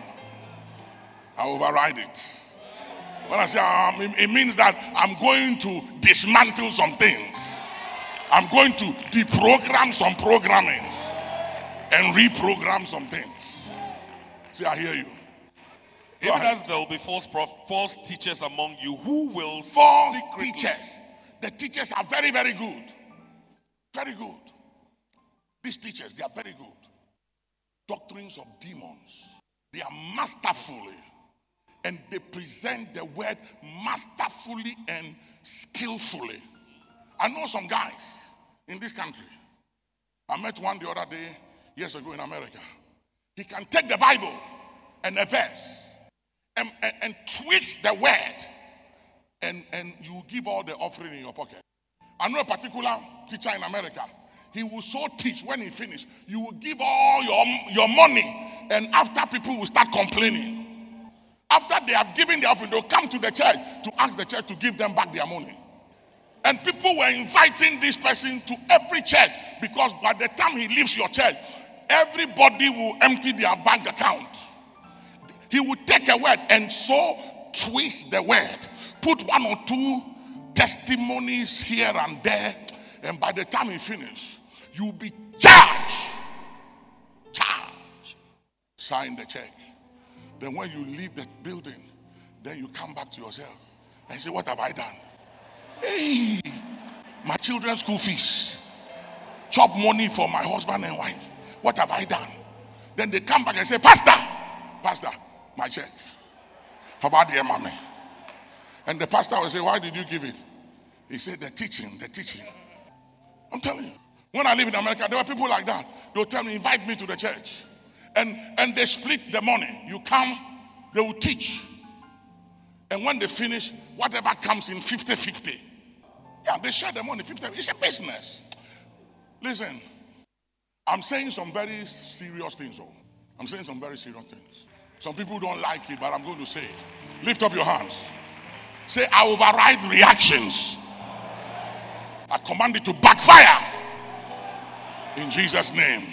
A: I override it. When I say um, it, it means that I'm going to dismantle some things. I'm going to deprogram some programming and reprogram some things. See, I hear you.
B: Even as there will be false prof- false teachers among you who will
A: false
B: secretly...
A: teachers. The teachers are very, very good. Very good. These teachers, they are very good. Doctrines of demons. They are masterfully. And they present the word masterfully and skillfully. I know some guys in this country. I met one the other day, years ago in America. He can take the Bible and a verse and, and, and twist the word, and, and you give all the offering in your pocket. I know a particular teacher in America. He will so teach when he finishes. You will give all your, your money, and after people will start complaining. After they have given the offering, they'll come to the church to ask the church to give them back their money. And people were inviting this person to every church, because by the time he leaves your church, everybody will empty their bank account. He would take a word and so twist the word, put one or two testimonies here and there, and by the time he finishes, you'll be charged. Charged. Sign the check. Then when you leave the building, then you come back to yourself and say, what have I done? Hey, my children's school fees, chop money for my husband and wife. What have I done? Then they come back and say, Pastor, Pastor, my check. For about dear mommy. And the pastor will say, why did you give it? He said, the teaching, the teaching. I'm telling you. When I live in America, there were people like that. They'll tell me, invite me to the church. And, and they split the money. You come, they will teach. And when they finish, whatever comes in fifty-fifty. Yeah, they share the money fifty. It's a business. Listen, I'm saying some very serious things. Oh. I'm saying some very serious things. Some people don't like it, but I'm going to say it. Lift up your hands. Say, I override reactions. I command it to backfire. In Jesus' name.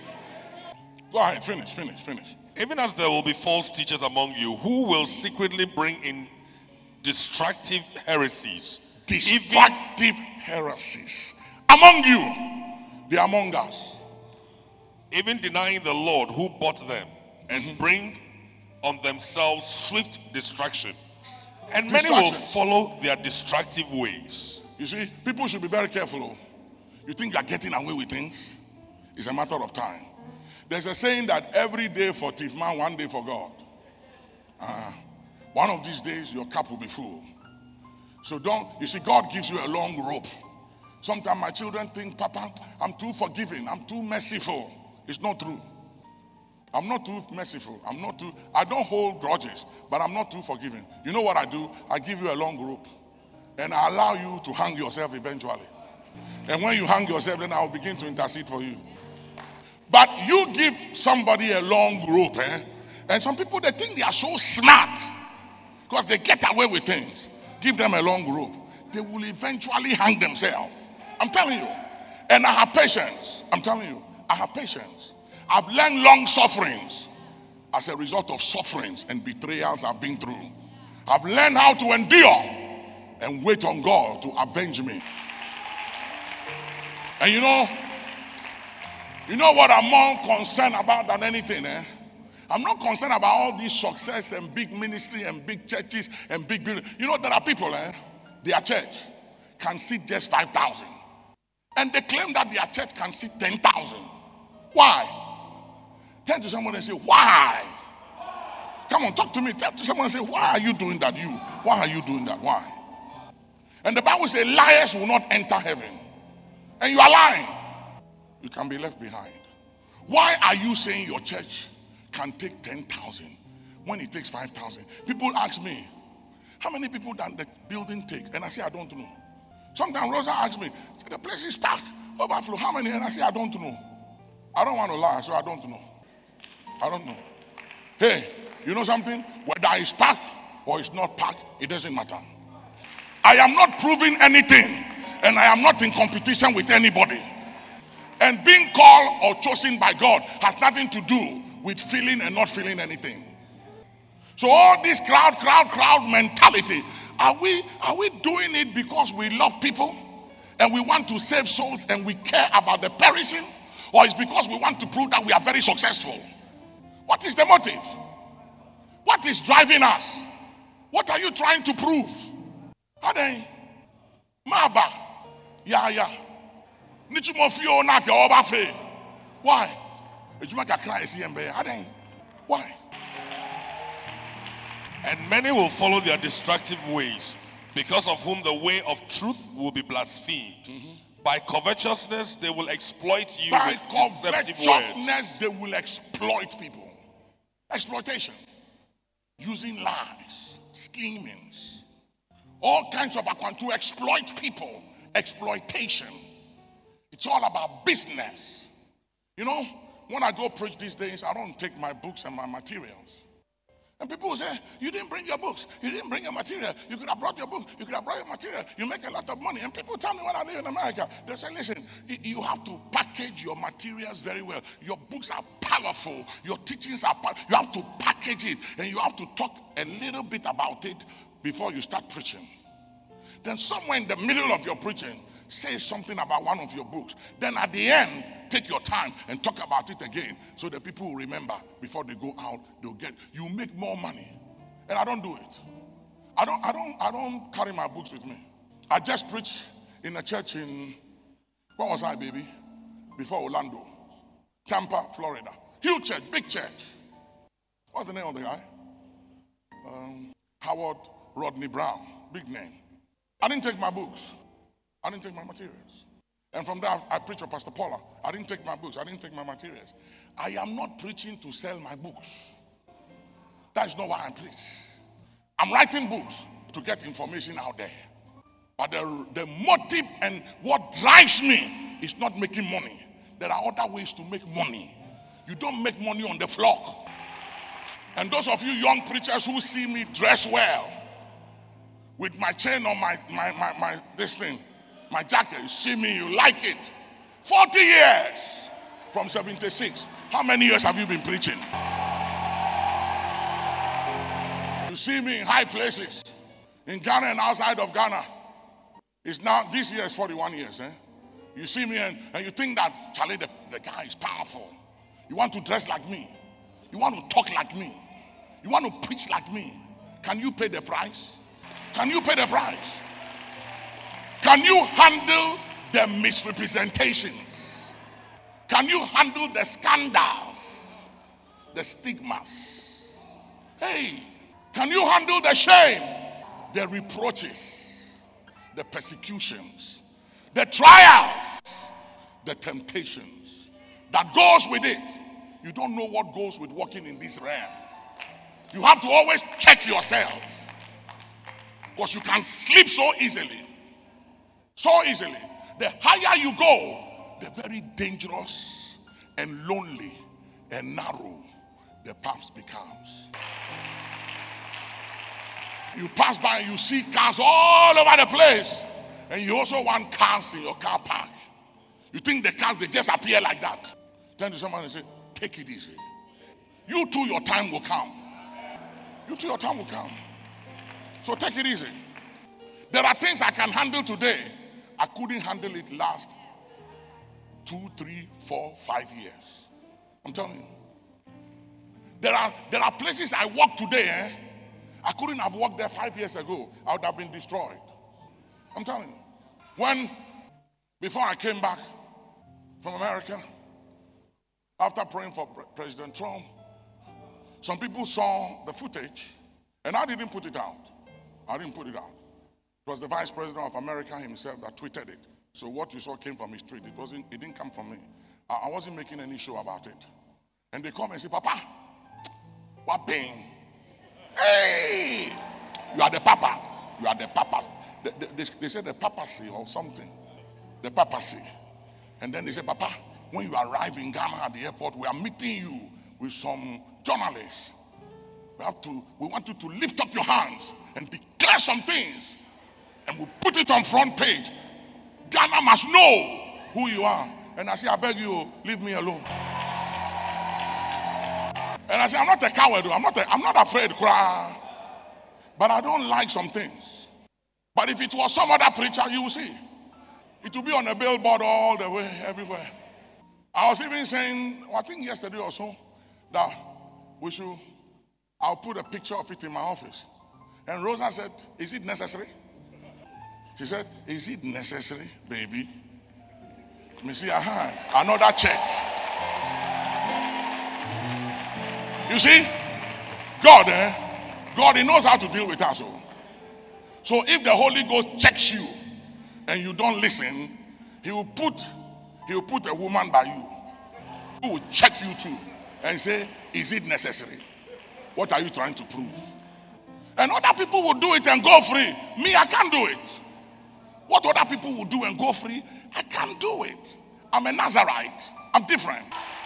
A: Go ahead, finish, finish, finish.
B: Even as there will be false teachers among you who will secretly bring in destructive heresies.
A: Destructive even, heresies. Among you, they are among us.
B: Even denying the Lord who bought them, and mm-hmm. bring on themselves swift destruction. And destruction. Many will follow their destructive ways.
A: You see, people should be very careful. Oh. You think you're getting away with things? It's a matter of time. There's a saying that every day for thief man, one day for God. Uh, one of these days, your cup will be full. So don't, you see, God gives you a long rope. Sometimes my children think, Papa, I'm too forgiving. I'm too merciful. It's not true. I'm not too merciful. I'm not too, I don't hold grudges, but I'm not too forgiving. You know what I do? I give you a long rope. And I allow you to hang yourself eventually. And when you hang yourself, then I'll begin to intercede for you. But you give somebody a long rope, eh? And some people, they think they are so smart because they get away with things. Give them a long rope. They will eventually hang themselves. I'm telling you. And I have patience. I'm telling you. I have patience. I've learned long sufferings as a result of sufferings and betrayals I've been through. I've learned how to endure and wait on God to avenge me. And you know, you know what I'm more concerned about than anything, eh? I'm not concerned about all this success and big ministry and big churches and big buildings. You know, there are people, eh? Their church can seat just five thousand. And they claim that their church can seat ten thousand. Why? Turn to someone and say, why? Come on, talk to me. Tell to someone and say, why are you doing that? You, why are you doing that? Why? And the Bible says liars will not enter heaven. And you are lying. You can be left behind. Why are you saying your church can take ten thousand when it takes five thousand? People ask me, how many people does the building take? And I say, I don't know. Sometimes Rosa asks me, the place is packed, overflow, how many? And I say, I don't know. I don't want to lie, so I don't know. I don't know. Hey, you know something? Whether it's packed or it's not packed, it doesn't matter. I am not proving anything, and I am not in competition with anybody. And being called or chosen by God has nothing to do with feeling and not feeling anything. So all this crowd, crowd, crowd mentality, are we, are we doing it because we love people and we want to save souls and we care about the perishing? Or it's because we want to prove that we are very successful? What is the motive? What is driving us? What are you trying to prove? Are they? Maba. Yeah, yeah. Why? Why?
B: And many will follow their destructive ways, because of whom the way of truth will be blasphemed. Mm-hmm. By covetousness, they will exploit you.
A: By
B: with
A: covetousness, they will exploit people. Exploitation. Using lies, schemings, all kinds of to exploit people. Exploitation. It's all about business. You know, when I go preach these days, I don't take my books and my materials. And people will say, you didn't bring your books. You didn't bring your material. You could have brought your book. You could have brought your material. You make a lot of money. And people tell me when I live in America, they say, listen, you have to package your materials very well. Your books are powerful. Your teachings are powerful. You have to package it. And you have to talk a little bit about it before you start preaching. Then somewhere in the middle of your preaching, say something about one of your books. Then at the end, take your time and talk about it again so that people will remember before they go out. They'll get, you make more money. And I don't do it. I don't, I don't, I don't carry my books with me. I just preached in a church in, where was I, baby? Before Orlando. Tampa, Florida. Huge church, big church. What's the name of the guy? Um, Howard Rodney Brown. Big name. I didn't take my books. I didn't take my materials. And from there, I preached with Pastor Paula. I didn't take my books. I didn't take my materials. I am not preaching to sell my books. That is not why I preach. I'm writing books to get information out there. But the, the motive and what drives me is not making money. There are other ways to make money. You don't make money on the flock. And those of you young preachers who see me dress well, with my chain on my, my, my, my this thing, my jacket, you see me, you like it. forty years from seventy-six. How many years have you been preaching? You see me in high places, in Ghana and outside of Ghana. It's now, this year is forty-one years. Eh? You see me and, and you think that, Charlie, the, the guy is powerful. You want to dress like me. You want to talk like me. You want to preach like me. Can you pay the price? Can you pay the price? Can you handle the misrepresentations? Can you handle the scandals, the stigmas? Hey, can you handle the shame, the reproaches, the persecutions, the trials, the temptations that goes with it? You don't know what goes with walking in this realm. You have to always check yourself, because you can slip so easily. So easily. The higher you go, the very dangerous and lonely and narrow the path becomes. You pass by and you see cars all over the place, and you also want cars in your car park. You think the cars, they just appear like that. Turn to someone and say, take it easy. You too, your time will come. You too, your time will come. So take it easy. There are things I can handle today. I couldn't handle it last two, three, four, five years. I'm telling you. There are, there are places I walk today, eh? I couldn't have walked there five years ago. I would have been destroyed. I'm telling you. When, before I came back from America, after praying for President Trump, some people saw the footage, and I didn't put it out. I didn't put it out. It was the Vice President of America himself that tweeted it. So what you saw came from his tweet. It wasn't. It didn't come from me. I, I wasn't making any show about it. And they come and say, Papa, what pain? Hey, you are the Papa. You are the Papa. They, they, they said the papacy or something. The papacy. And then they said, Papa, when you arrive in Ghana at the airport, we are meeting you with some journalists. We have to. We want you to lift up your hands and declare some things. And we put it on front page. Ghana must know who you are. And I say, I beg you, leave me alone. And I say, I'm not a coward. I'm not, a, I'm not afraid to cry. But I don't like some things. But if it was some other preacher, you will see. It will be on a billboard all the way, everywhere. I was even saying, I think yesterday or so, that we should, I'll put a picture of it in my office. And Rosa said, is it necessary? She said, is it necessary, baby? Let me see, aha, another check. You see, God, eh? God, He knows how to deal with us. Oh. So if the Holy Ghost checks you and you don't listen, He will put, He will put a woman by you who will check you too and say, is it necessary? What are you trying to prove? And other people will do it and go free. Me, I can't do it. What other people will do and go free, I can't do it. I'm a Nazarite. I'm different.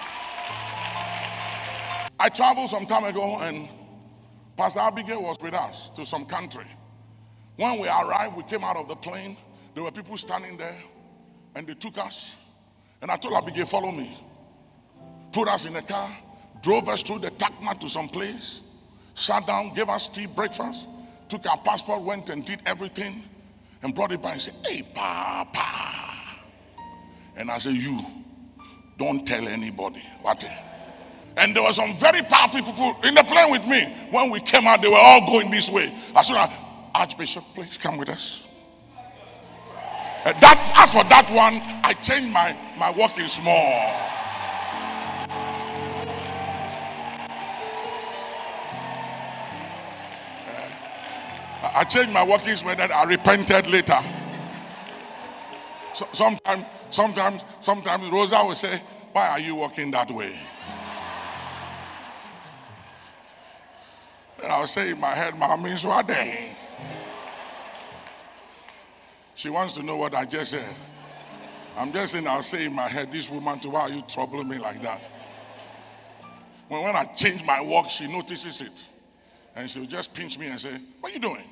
A: I traveled some time ago and Pastor Abigail was with us to some country. When we arrived, we came out of the plane. There were people standing there and they took us. And I told Abigail, follow me. Put us in a car, drove us through the Takma to some place, sat down, gave us tea, breakfast, took our passport, went and did everything. And brought it back and said, hey, Papa. And I said, you, don't tell anybody. What? And there were some very powerful people in the plane with me. When we came out, they were all going this way. I said, Archbishop, please come with us. Uh, that, as for that one, I changed my, my walking small. I changed my walking small, and I repented later. So, sometimes, sometimes, sometimes Rosa will say, why are you walking that way? And I'll say in my head, Mommy, what day? She wants to know what I just said. I'm just saying, I'll say in my head, this woman, to why are you troubling me like that? When, when I change my walk, she notices it. And she'll just pinch me and say, what are you doing?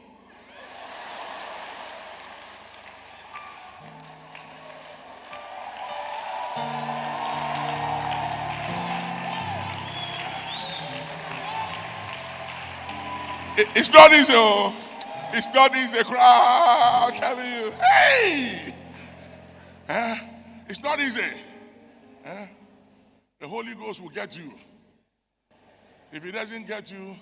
A: It, it's not easy. Oh. It's not easy. Cry, I'm telling you. Hey! Eh? It's not easy. Eh? The Holy Ghost will get you. If He doesn't get you,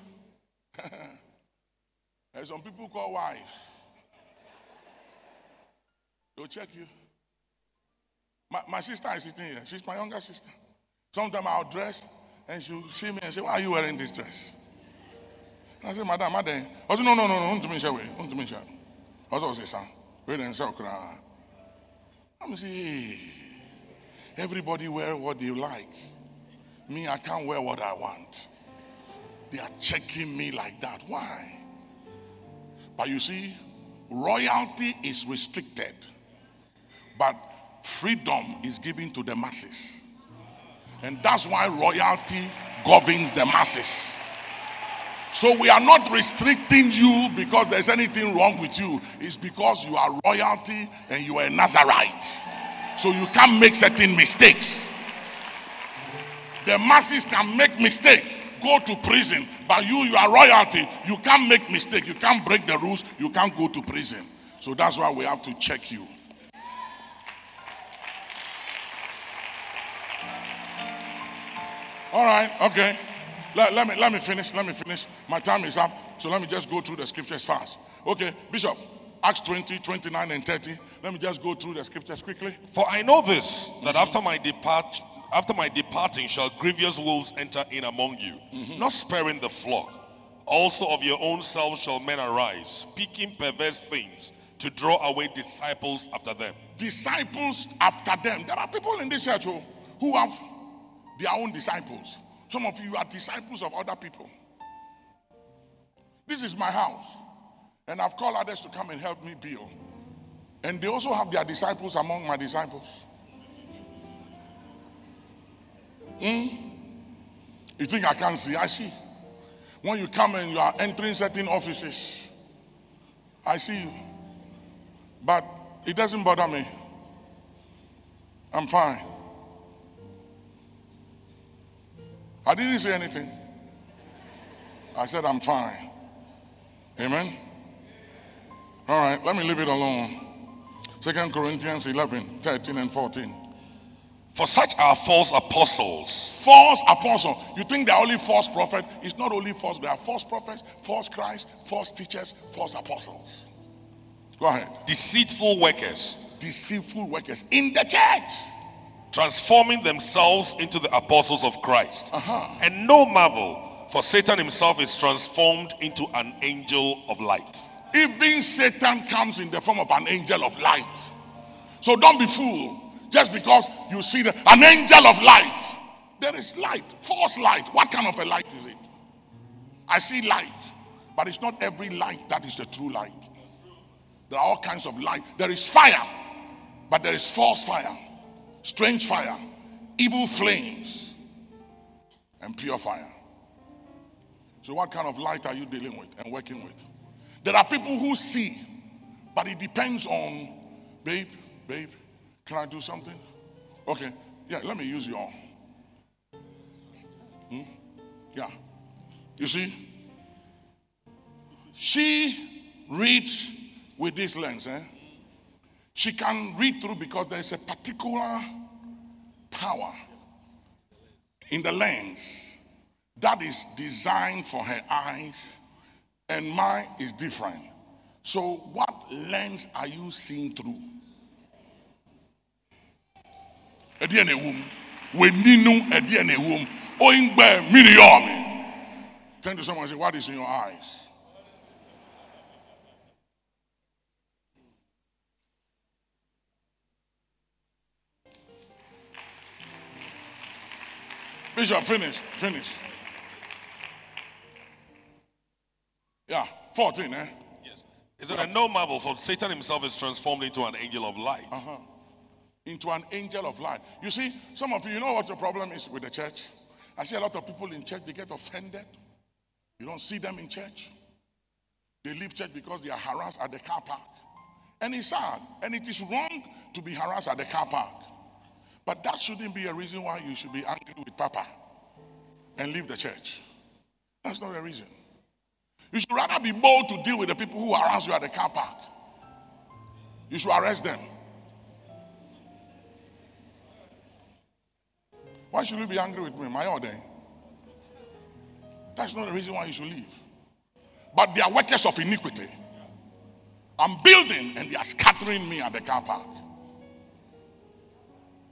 A: there's some people called wives. They'll check you. My, my sister is sitting here. She's my younger sister. Sometimes I'll dress and she'll see me and say, why are you wearing this dress? And I say, Madam, Madam. I say, no, no, no, no, don't mention it. Don't mention it. I say, son, wait and say, I'm saying, everybody wear what they like. Me, I can't wear what I want. They are checking me like that. Why? But you see, royalty is restricted, but freedom is given to the masses. And that's why royalty governs the masses. So we are not restricting you because there's anything wrong with you. It's because you are royalty and you are a Nazarite. So you can't make certain mistakes. The masses can make mistakes, go to prison. But you, you are royalty. You can't make mistakes. You can't break the rules. You can't go to prison. So that's why we have to check you. All right, okay. Let, let me let me finish. Let me finish. My time is up. So let me just go through the scriptures fast. Okay, Bishop, Acts twenty, twenty-nine, and thirty. Let me just go through the scriptures quickly.
B: For I know this, that after my depart, after my departing shall grievous wolves enter in among you, mm-hmm. not sparing the flock. Also of your own selves shall men arise, speaking perverse things, to draw away disciples after them.
A: Disciples after them. There are people in this church who, who have their own disciples. Some of you are disciples of other people. This is my house, and I've called others to come and help me build. And they also have their disciples among my disciples. Mm? You think I can't see? I see. When you come and you are entering certain offices, I see you. But it doesn't bother me. I'm fine. I didn't say anything. I said I'm fine. Amen. All right, let me leave it alone. Second Corinthians eleven, thirteen and fourteen.
B: For such are false apostles.
A: False apostles. You think they're only false prophets? It's not only false. There are false prophets, false Christ, false teachers, false apostles. Go ahead.
B: Deceitful workers.
A: Deceitful workers in the church.
B: Transforming themselves into the apostles of Christ.
A: Uh-huh.
B: And no marvel, for Satan himself is transformed into an angel of light.
A: Even Satan comes in the form of an angel of light. So don't be fooled. Just because you see the, an angel of light. There is light, false light. What kind of a light is it? I see light, but it's not every light that is the true light. There are all kinds of light. There is fire, but there is false fire, strange fire, evil flames, and pure fire. So what kind of light are you dealing with and working with? There are people who see, but it depends on, babe, babe, can I do something? Okay, yeah, let me use your. Hmm? Yeah. You see, she reads with this lens. Eh? She can read through because there's a particular power in the lens that is designed for her eyes, and mine is different. So what lens are you seeing through? Turn to someone and say, what is in your eyes? Bishop, finish, finish. Yeah, fourteen, eh?
B: Yes. Is it a no marvel, for Satan himself is transformed into an angel of light.
A: Uh-huh. Into an angel of light. You see, some of you, you know what the problem is with the church? I see a lot of people in church, they get offended. You don't see them in church. They leave church because they are harassed at the car park. And it's sad. And it is wrong to be harassed at the car park. But that shouldn't be a reason why you should be angry with Papa and leave the church. That's not a reason. You should rather be bold to deal with the people who harass you at the car park. You should arrest them. Why should you be angry with me? My order. That's not the reason why you should leave. But they are workers of iniquity. I'm building and they are scattering me at the car park.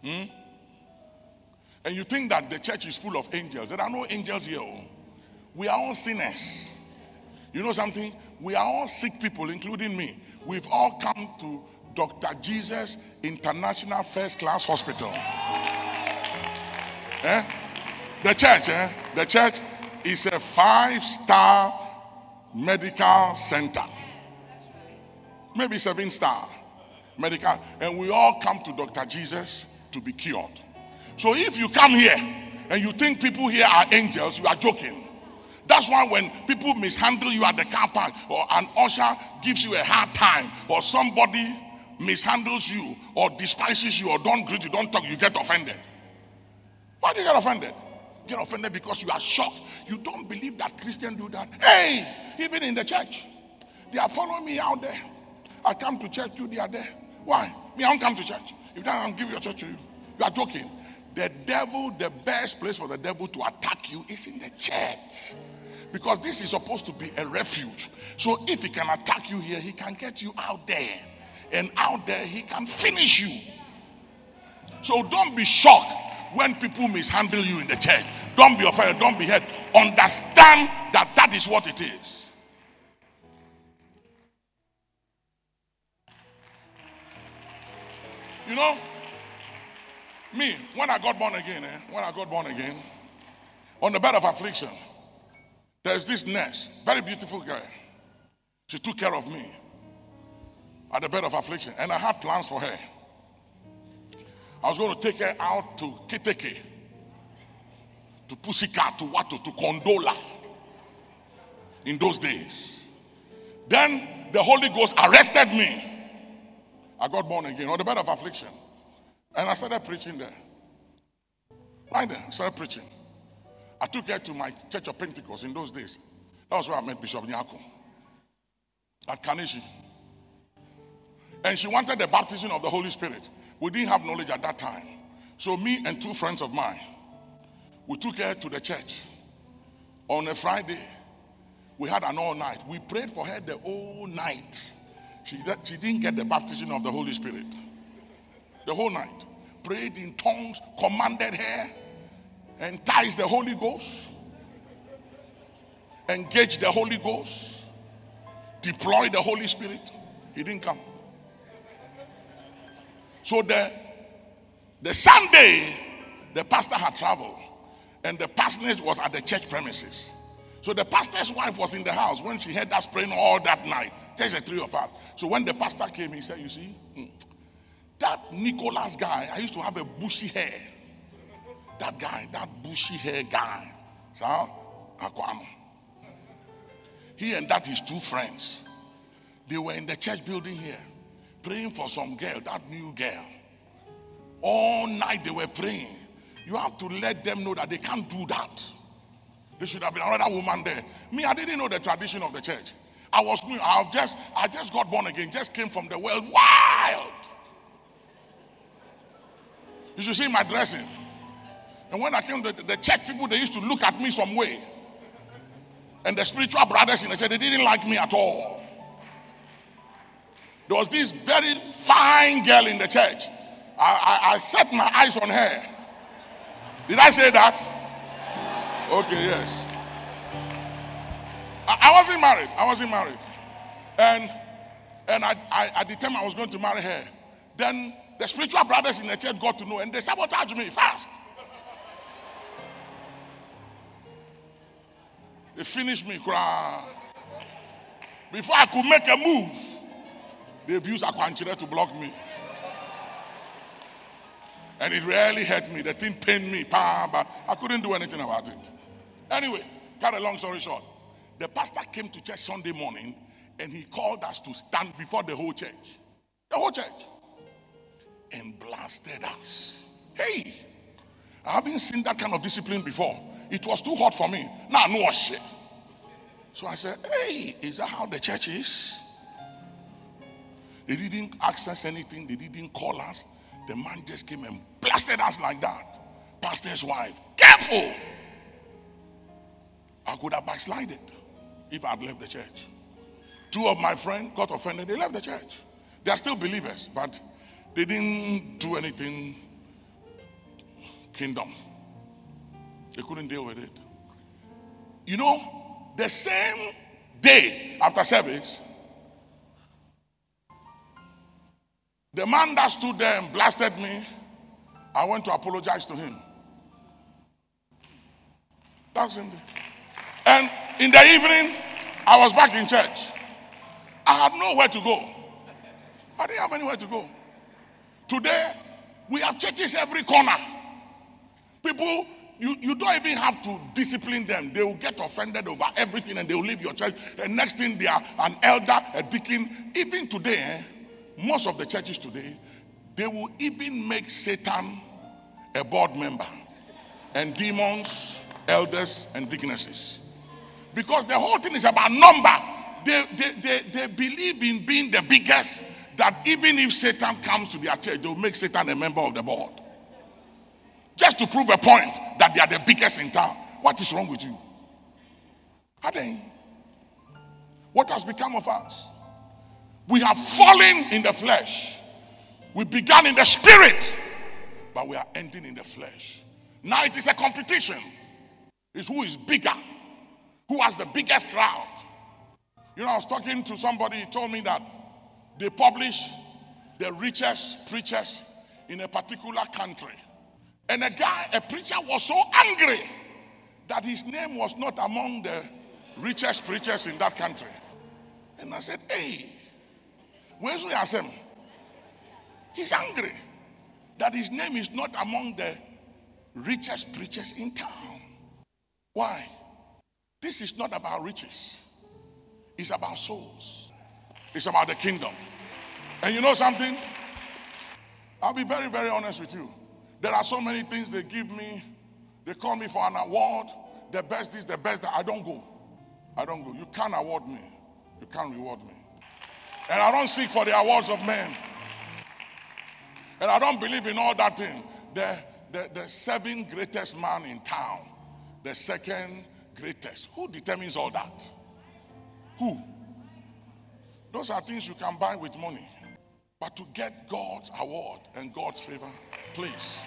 A: Hmm? And you think that the church is full of angels. There are no angels here. We are all sinners. You know something? We are all sick people, including me. We've all come to Doctor Jesus International First Class Hospital. Eh? The church, eh? The church is a five-star medical center. Maybe seven-star medical. And we all come to Doctor Jesus to be cured. So if you come here and you think people here are angels, you are joking. That's why when people mishandle you at the car park, or an usher gives you a hard time, or somebody mishandles you or despises you or don't greet you, don't talk, you get offended. Why do you get offended? You get offended because you are shocked. You don't believe that Christians do that. Hey, even in the church, they are following me out there. I come to church, you, they are there. Why? Me, I don't come to church. If they don't give your church to you, you are joking. The devil, the best place for the devil to attack you is in the church. Because this is supposed to be a refuge. So if he can attack you here, he can get you out there. And out there, he can finish you. So don't be shocked when people mishandle you in the church. Don't be offended. Don't be hurt. Understand that that is what it is. You know, me, when I got born again, eh, when I got born again, on the bed of affliction, there's this nurse, very beautiful girl. She took care of me at the bed of affliction, and I had plans for her. I was going to take her out to Kiteke, to Pussycat, to Watu, to Kondola in those days. Then the Holy Ghost arrested me. I got born again on the bed of affliction, and I started preaching there. Right there, I started preaching. I took her to my church of Pentecost in those days. That was where I met Bishop Nyako at Kaneshi. And she wanted the baptism of the Holy Spirit. We didn't have knowledge at that time. So me and two friends of mine, we took her to the church. On a Friday, we had an all night. We prayed for her the whole night. She, she didn't get the baptism of the Holy Spirit. The whole night. Prayed in tongues, commanded her, enticed the Holy Ghost, engaged the Holy Ghost, deployed the Holy Spirit. He didn't come. So the, the Sunday, the pastor had traveled, and the parsonage was at the church premises. So the pastor's wife was in the house when she heard us praying all that night. There's the three of us. So when the pastor came, he said, you see, that Nicholas guy, I used to have a bushy hair. That guy, that bushy hair guy. So, he and that his two friends, they were in the church building here, praying for some girl, that new girl. All night they were praying. You have to let them know that they can't do that. There should have been another woman there. Me, I didn't know the tradition of the church. I was new. I just, I just got born again. Just came from the world wild. You should see my dressing. And when I came to the, the church people, they used to look at me some way. And the spiritual brothers in the church, they didn't like me at all. There was this very fine girl in the church. I, I, I set my eyes on her. Did I say that? Okay, yes. I, I wasn't married. I wasn't married. And, and I, I, at the time I was going to marry her, then the spiritual brothers in the church got to know, and they sabotaged me fast. They finished me crying. Before I could make a move, they've used Akwanchire to block me. And it really hurt me. The thing pained me. But I couldn't do anything about it. Anyway, cut a long story short. The pastor came to church Sunday morning and he called us to stand before the whole church. The whole church. And blasted us. Hey, I haven't seen that kind of discipline before. It was too hot for me. Now, no shit. So I said, hey, is that how the church is? They didn't ask us anything. They didn't call us. The man just came and blasted us like that. Pastor's wife, careful. I could have backslided if I had left the church. Two of my friends got offended. They left the church. They are still believers, but they didn't do anything kingdom. They couldn't deal with it. You know, the same day after service, the man that stood there and blasted me, I went to apologize to him. That's him. And in the evening, I was back in church. I had nowhere to go. I didn't have anywhere to go. Today, we have churches every corner. People, you, you don't even have to discipline them. They will get offended over everything and they will leave your church. And next thing, they are an elder, a deacon. Even today, eh, most of the churches today, they will even make Satan a board member and demons, elders, and deaconesses. Because the whole thing is about number. They, they, they, they believe in being the biggest, that even if Satan comes to their church, they will make Satan a member of the board. Just to prove a point that they are the biggest in town. What is wrong with you? Are they? What has become of us? We have fallen in the flesh. We began in the spirit, but we are ending in the flesh. Now it is a competition. It's who is bigger, who has the biggest crowd. You know, I was talking to somebody, he told me that they publish the richest preachers in a particular country. And a guy, a preacher, was so angry that his name was not among the richest preachers in that country. And I said, hey, where's him? He's angry that his name is not among the richest preachers in town. Why? This is not about riches. It's about souls. It's about the kingdom. And you know something? I'll be very, very honest with you. There are so many things they give me. They call me for an award. The best is the best. That I don't go. I don't go. You can't award me. You can't reward me. And I don't seek for the awards of men. And I don't believe in all that thing. The, the, the seven greatest man in town. The second greatest. Who determines all that? Who? Those are things you can buy with money. But to get God's award and God's favor, please.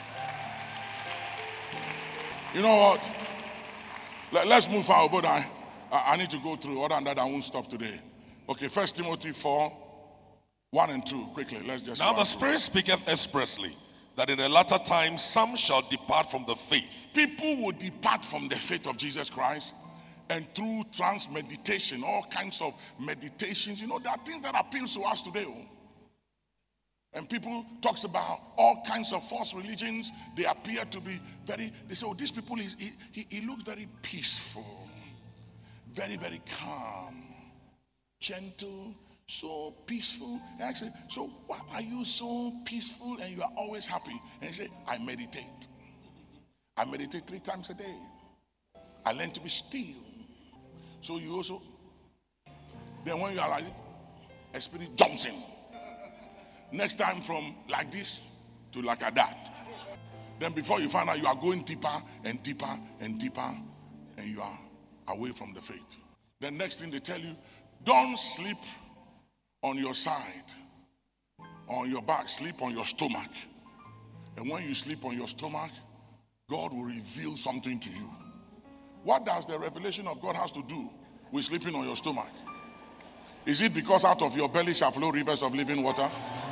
A: You know what? Let, let's move forward, but I, I need to go through. Other than that, I won't stop today. Okay, First Timothy four, one and two. Quickly, let's just.
B: Now the Spirit speaketh expressly that in the latter times some shall depart from the faith.
A: People will depart from the faith of Jesus Christ. And through trance meditation, all kinds of meditations, you know, there are things that appeal to us today. Oh. And people talks about all kinds of false religions. They appear to be very, they say, oh, these people, is he, he, he looks very peaceful, very, very calm, gentle, so peaceful. And I say, so why are you so peaceful and you are always happy? And he say, I meditate. I meditate three times a day. I learn to be still. So you also, then when you are like, a spirit jumps in. Next time from like this to like a that. Then before you find out, you are going deeper and deeper and deeper, and you are away from the faith. The next thing they tell you, don't sleep on your side, on your back, sleep on your stomach. And when you sleep on your stomach, God will reveal something to you. What does the revelation of God has to do with sleeping on your stomach? Is it because out of your belly shall flow rivers of living water?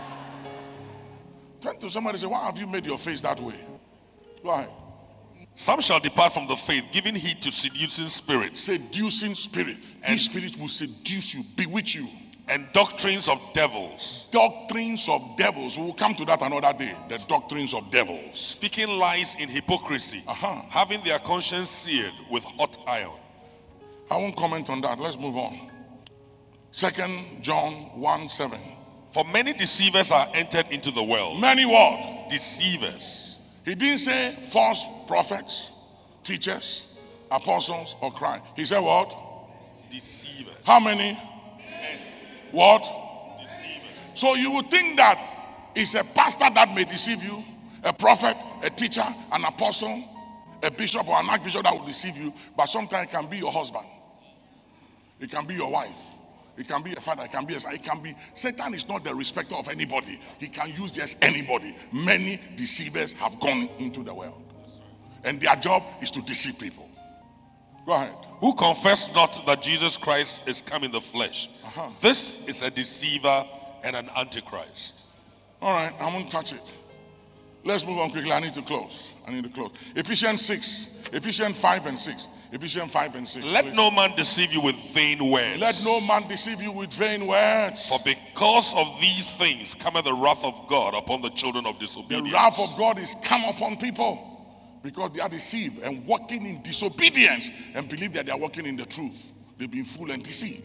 A: Turn to somebody and say, why have you made your face that way? Why?
B: Some shall depart from the faith, giving heed to seducing spirits.
A: Seducing spirit. And these spirits will seduce you, bewitch you.
B: And doctrines of devils.
A: Doctrines of devils. We will come to that another day. The doctrines of devils.
B: Speaking lies in hypocrisy.
A: Uh-huh.
B: Having their conscience seared with hot iron.
A: I won't comment on that. Let's move on. Second John one seven.
B: For many deceivers are entered into the world.
A: Many what?
B: Deceivers.
A: He didn't say false prophets, teachers, apostles, or Christ. He said what?
B: Deceivers.
A: How many?
B: Many.
A: What?
B: Deceivers.
A: So you would think that it's a pastor that may deceive you, a prophet, a teacher, an apostle, a bishop or an archbishop that will deceive you, but sometimes it can be your husband. It can be your wife. It can be a father. It can be a son. It can be. Satan is not the respecter of anybody. He can use just anybody. Many deceivers have gone into the world. And their job is to deceive people. Go ahead.
B: Who confess not that Jesus Christ is come in the flesh.
A: Uh-huh.
B: This is a deceiver and an antichrist.
A: All right, I won't touch it. Let's move on quickly. I need to close. I need to close. Ephesians six. Ephesians five and six. Ephesians five and six.
B: Let
A: please.
B: no man deceive you with vain words.
A: Let no man deceive you with vain words.
B: For because of these things cometh the wrath of God upon the children of
A: The
B: disobedience.
A: wrath of God is come upon people because they are deceived and walking in disobedience and believe that they are walking in the truth. They've been fooled and deceived.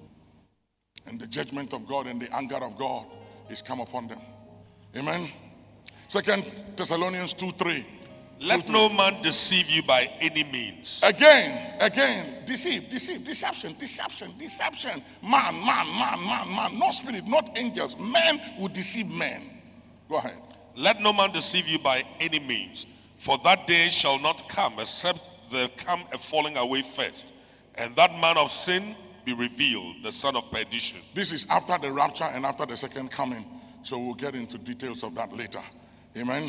A: And the judgment of God and the anger of God is come upon them. Amen. Second Thessalonians two three.
B: Let no man deceive you by any means.
A: Again, again, deceive, deceive, deception, deception, deception. Man, man, man, man, man. Not spirit, not angels. Men will deceive men. Go ahead.
B: Let no man deceive you by any means. For that day shall not come, except there come a falling away first, and that man of sin be revealed, the son of perdition.
A: This is after the rapture and after the second coming. So we'll get into details of that later. Amen.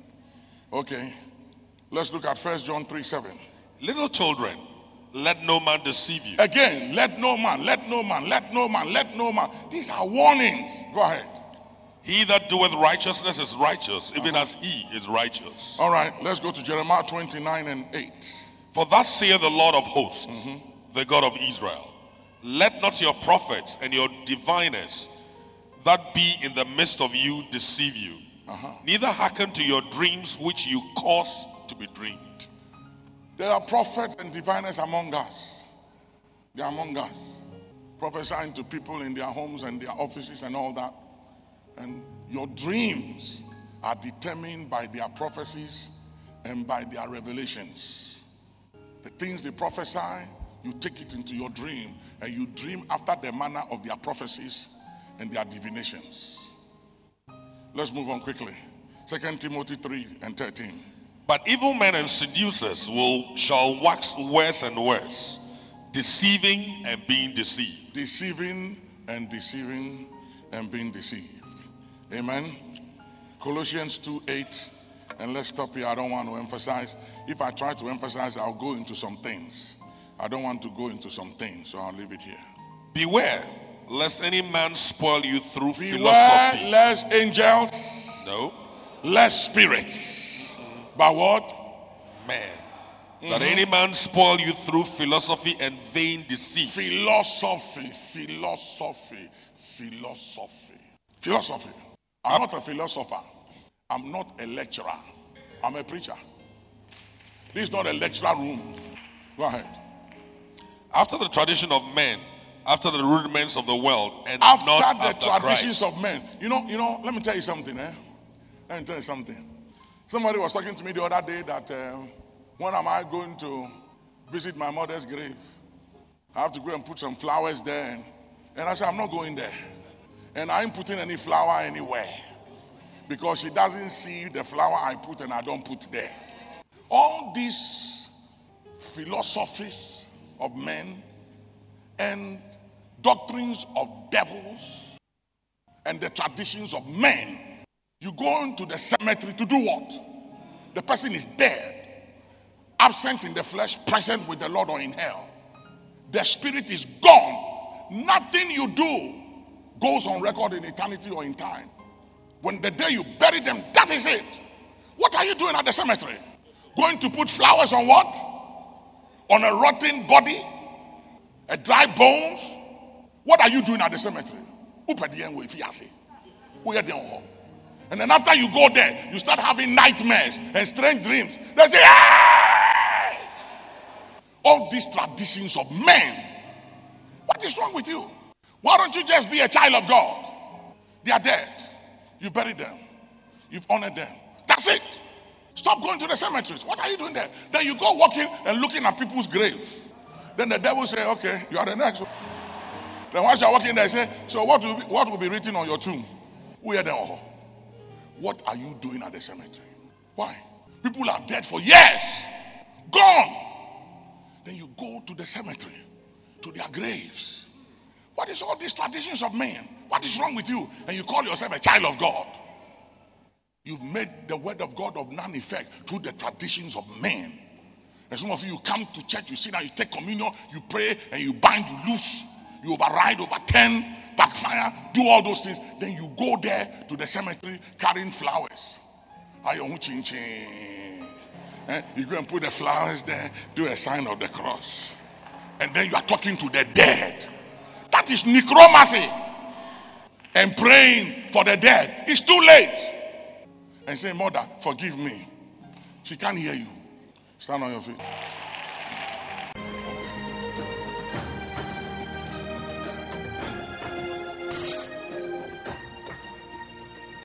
A: Okay. Let's look at First John three seven.
B: Little children, let no man deceive you.
A: Again, let no man, let no man, let no man, let no man. These are warnings. Go ahead.
B: He that doeth righteousness is righteous, even as he is righteous.
A: All right, let's go to Jeremiah twenty-nine and eight.
B: For thus saith the Lord of hosts, mm-hmm. the God of Israel, let not your prophets and your diviners that be in the midst of you deceive you. Uh-huh. Neither hearken to your dreams which you cause to be dreamed.
A: There are prophets and diviners among us. They are among us. Prophesying to people in their homes and their offices and all that. And your dreams are determined by their prophecies and by their revelations. The things they prophesy, you take it into your dream and you dream after the manner of their prophecies and their divinations. Let's move on quickly. Second Timothy three and thirteen.
B: But evil men and seducers will shall wax worse and worse, deceiving and being deceived.
A: Deceiving and deceiving and being deceived. Amen. Colossians two eight. And let's stop here. I don't want to emphasize. If I try to emphasize, I'll go into some things. I don't want to go into some things, so I'll leave it here.
B: Beware, lest any man spoil you through
A: Beware
B: philosophy.
A: lest angels.
B: No.
A: Lest spirits. But what?
B: Man.
A: Mm-hmm.
B: That any man spoil you through philosophy and vain deceit.
A: Philosophy, philosophy, philosophy. Philosophy. I'm not a philosopher. I'm not a lecturer. I'm a preacher. This is not a lecturer room. Go ahead.
B: After the tradition of men, after the rudiments of the world, and
A: after
B: not
A: the
B: after
A: traditions
B: Christ.
A: of men. You know, you know, let me tell you something, eh? Let me tell you something. Somebody was talking to me the other day that uh, when am I going to visit my mother's grave? I have to go and put some flowers there. And, and I said, I'm not going there. And I ain't putting any flower anywhere. Because she doesn't see the flower I put and I don't put there. All these philosophies of men and doctrines of devils and the traditions of men, you go into the cemetery to do what? The person is dead, absent in the flesh, present with the Lord or in hell. The spirit is gone. Nothing you do goes on record in eternity or in time. When the day you bury them, that is it. What are you doing at the cemetery? Going to put flowers on what? On a rotten body? A dry bones? What are you doing at the cemetery? And then after you go there, you start having nightmares and strange dreams. They say, hey! All these traditions of men. What is wrong with you? Why don't you just be a child of God? They are dead. You buried them. You've honored them. That's it. Stop going to the cemeteries. What are you doing there? Then you go walking and looking at people's graves. Then the devil say, okay, you are the next one. Then once you're walking there, say, so what will be, what will be written on your tomb? We are the all. What are you doing at the cemetery? Why? People are dead for years. Gone. Then you go to the cemetery, to their graves. What is all these traditions of men? What is wrong with you? And you call yourself a child of God. You've made the word of God of none effect through the traditions of men. And some of you, you come to church, you sit down, you take communion, you pray, and you bind, you loose, you override, overturn, backfire, do all those things. Then you go there to the cemetery carrying flowers. Eh? You go and put the flowers there, do a sign of the cross. And then you are talking to the dead. That is necromancy. And praying for the dead. It's too late. And say, Mother, forgive me. She can't hear you. Stand on your feet.